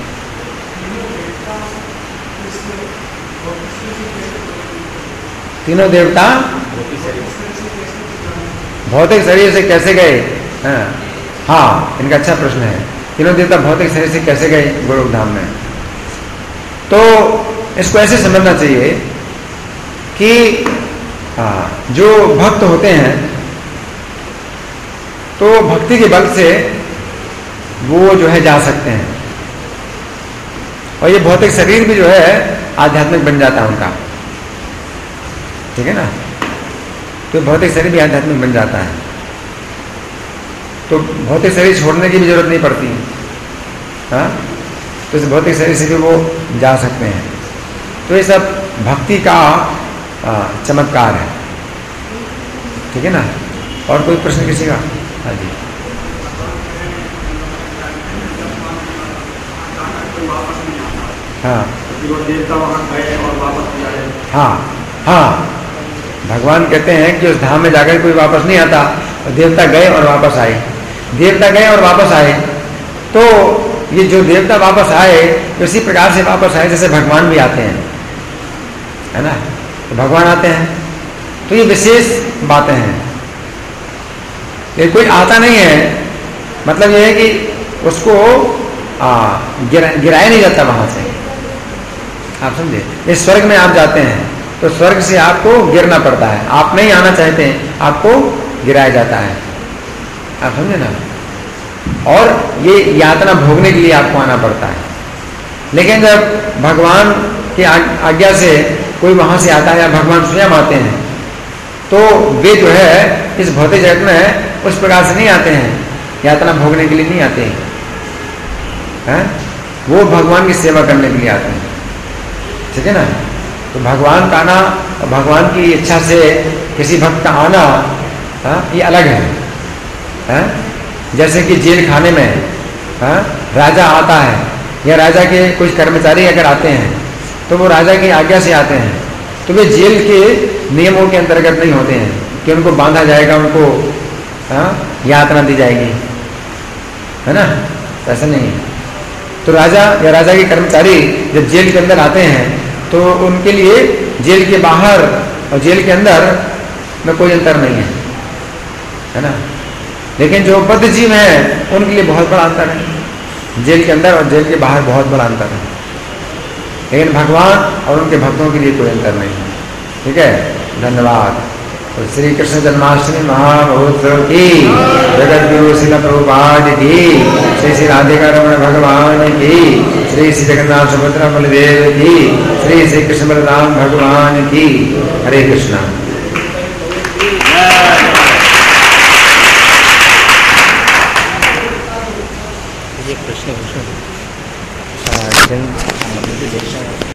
तीनों देवता भौतिक शरीर से कैसे गए? हाँ, हाँ, इनका अच्छा प्रश्न है। तीनों देवता भौतिक शरीर से कैसे गए गोलोक धाम में? तो इसको ऐसे समझना चाहिए कि हाँ, जो भक्त होते हैं तो भक्ति के बल से वो जो है जा सकते हैं, और ये भौतिक शरीर भी जो है आध्यात्मिक बन जाता है उनका, ठीक है ना। तो भौतिक शरीर भी आध्यात्मिक बन जाता है, तो भौतिक शरीर छोड़ने की भी जरूरत नहीं पड़ती, हाँ। तो इस भौतिक शरीर से भी वो जा सकते हैं। तो ये सब भक्ति का आ, चमत्कार है, ठीक है ना। और कोई प्रश्न किसी का? हाँ जी। हाँ हाँ हाँ, भगवान कहते हैं कि उस धाम में जाकर कोई वापस नहीं आता, और देवता गए और वापस आए। देवता गए और वापस आए, तो ये जो देवता वापस आए उसी प्रकार से वापस आए जैसे भगवान भी आते हैं, है ना। तो भगवान आते हैं, तो ये विशेष बातें हैं। ये कोई आता नहीं है, मतलब ये है कि उसको गिरा गिराया नहीं जाता वहां से, आप समझे। ये स्वर्ग में आप जाते हैं तो स्वर्ग से आपको गिरना पड़ता है, आप नहीं आना चाहते हैं, आपको गिराया जाता है, आप समझे ना। और ये यातना भोगने के लिए आपको आना पड़ता है। लेकिन जब भगवान की आज्ञा से कोई वहां से आता है या भगवान स्वयं आते हैं, तो वे जो है इस भौतिक जगत में उस प्रकार से नहीं आते हैं, यातना भोगने के लिए नहीं आते हैं, है? वो भगवान की सेवा करने के लिए आते हैं, ठीक है ना। तो भगवान का आना और भगवान की इच्छा से किसी भक्त का आना, हा? ये अलग है, हा? जैसे कि जेल खाने में हा? राजा आता है या राजा के कुछ कर्मचारी अगर आते हैं तो वो राजा की आज्ञा से आते हैं, तो वे जेल के नियमों के अंतर्गत नहीं होते हैं कि उनको बांधा जाएगा, उनको हा? यातना दी जाएगी, है ना। ऐसा नहीं है। तो राजा या राजा के कर्मचारी जब जेल के अंदर आते हैं तो उनके लिए जेल के बाहर और जेल के अंदर में कोई अंतर नहीं है, है ना। लेकिन जो बद्ध जीव हैं उनके लिए बहुत बड़ा अंतर है। जेल के अंदर और जेल के बाहर बहुत बड़ा अंतर है, लेकिन भगवान और उनके भक्तों के लिए कोई अंतर नहीं है। ठीक है, धन्यवाद। तो श्री कृष्ण जन्माष्टमी महामहोत्सव की, जगत गुरु श्रील प्रभुपाद की, श्री श्री राधिका रमण भगवान की, श्री श्री जगन्नाथ सुभद्रा बलदेव की, श्री श्री कृष्ण बलराम भगवान की। हरे कृष्णा। ये कृष्ण कृष्ण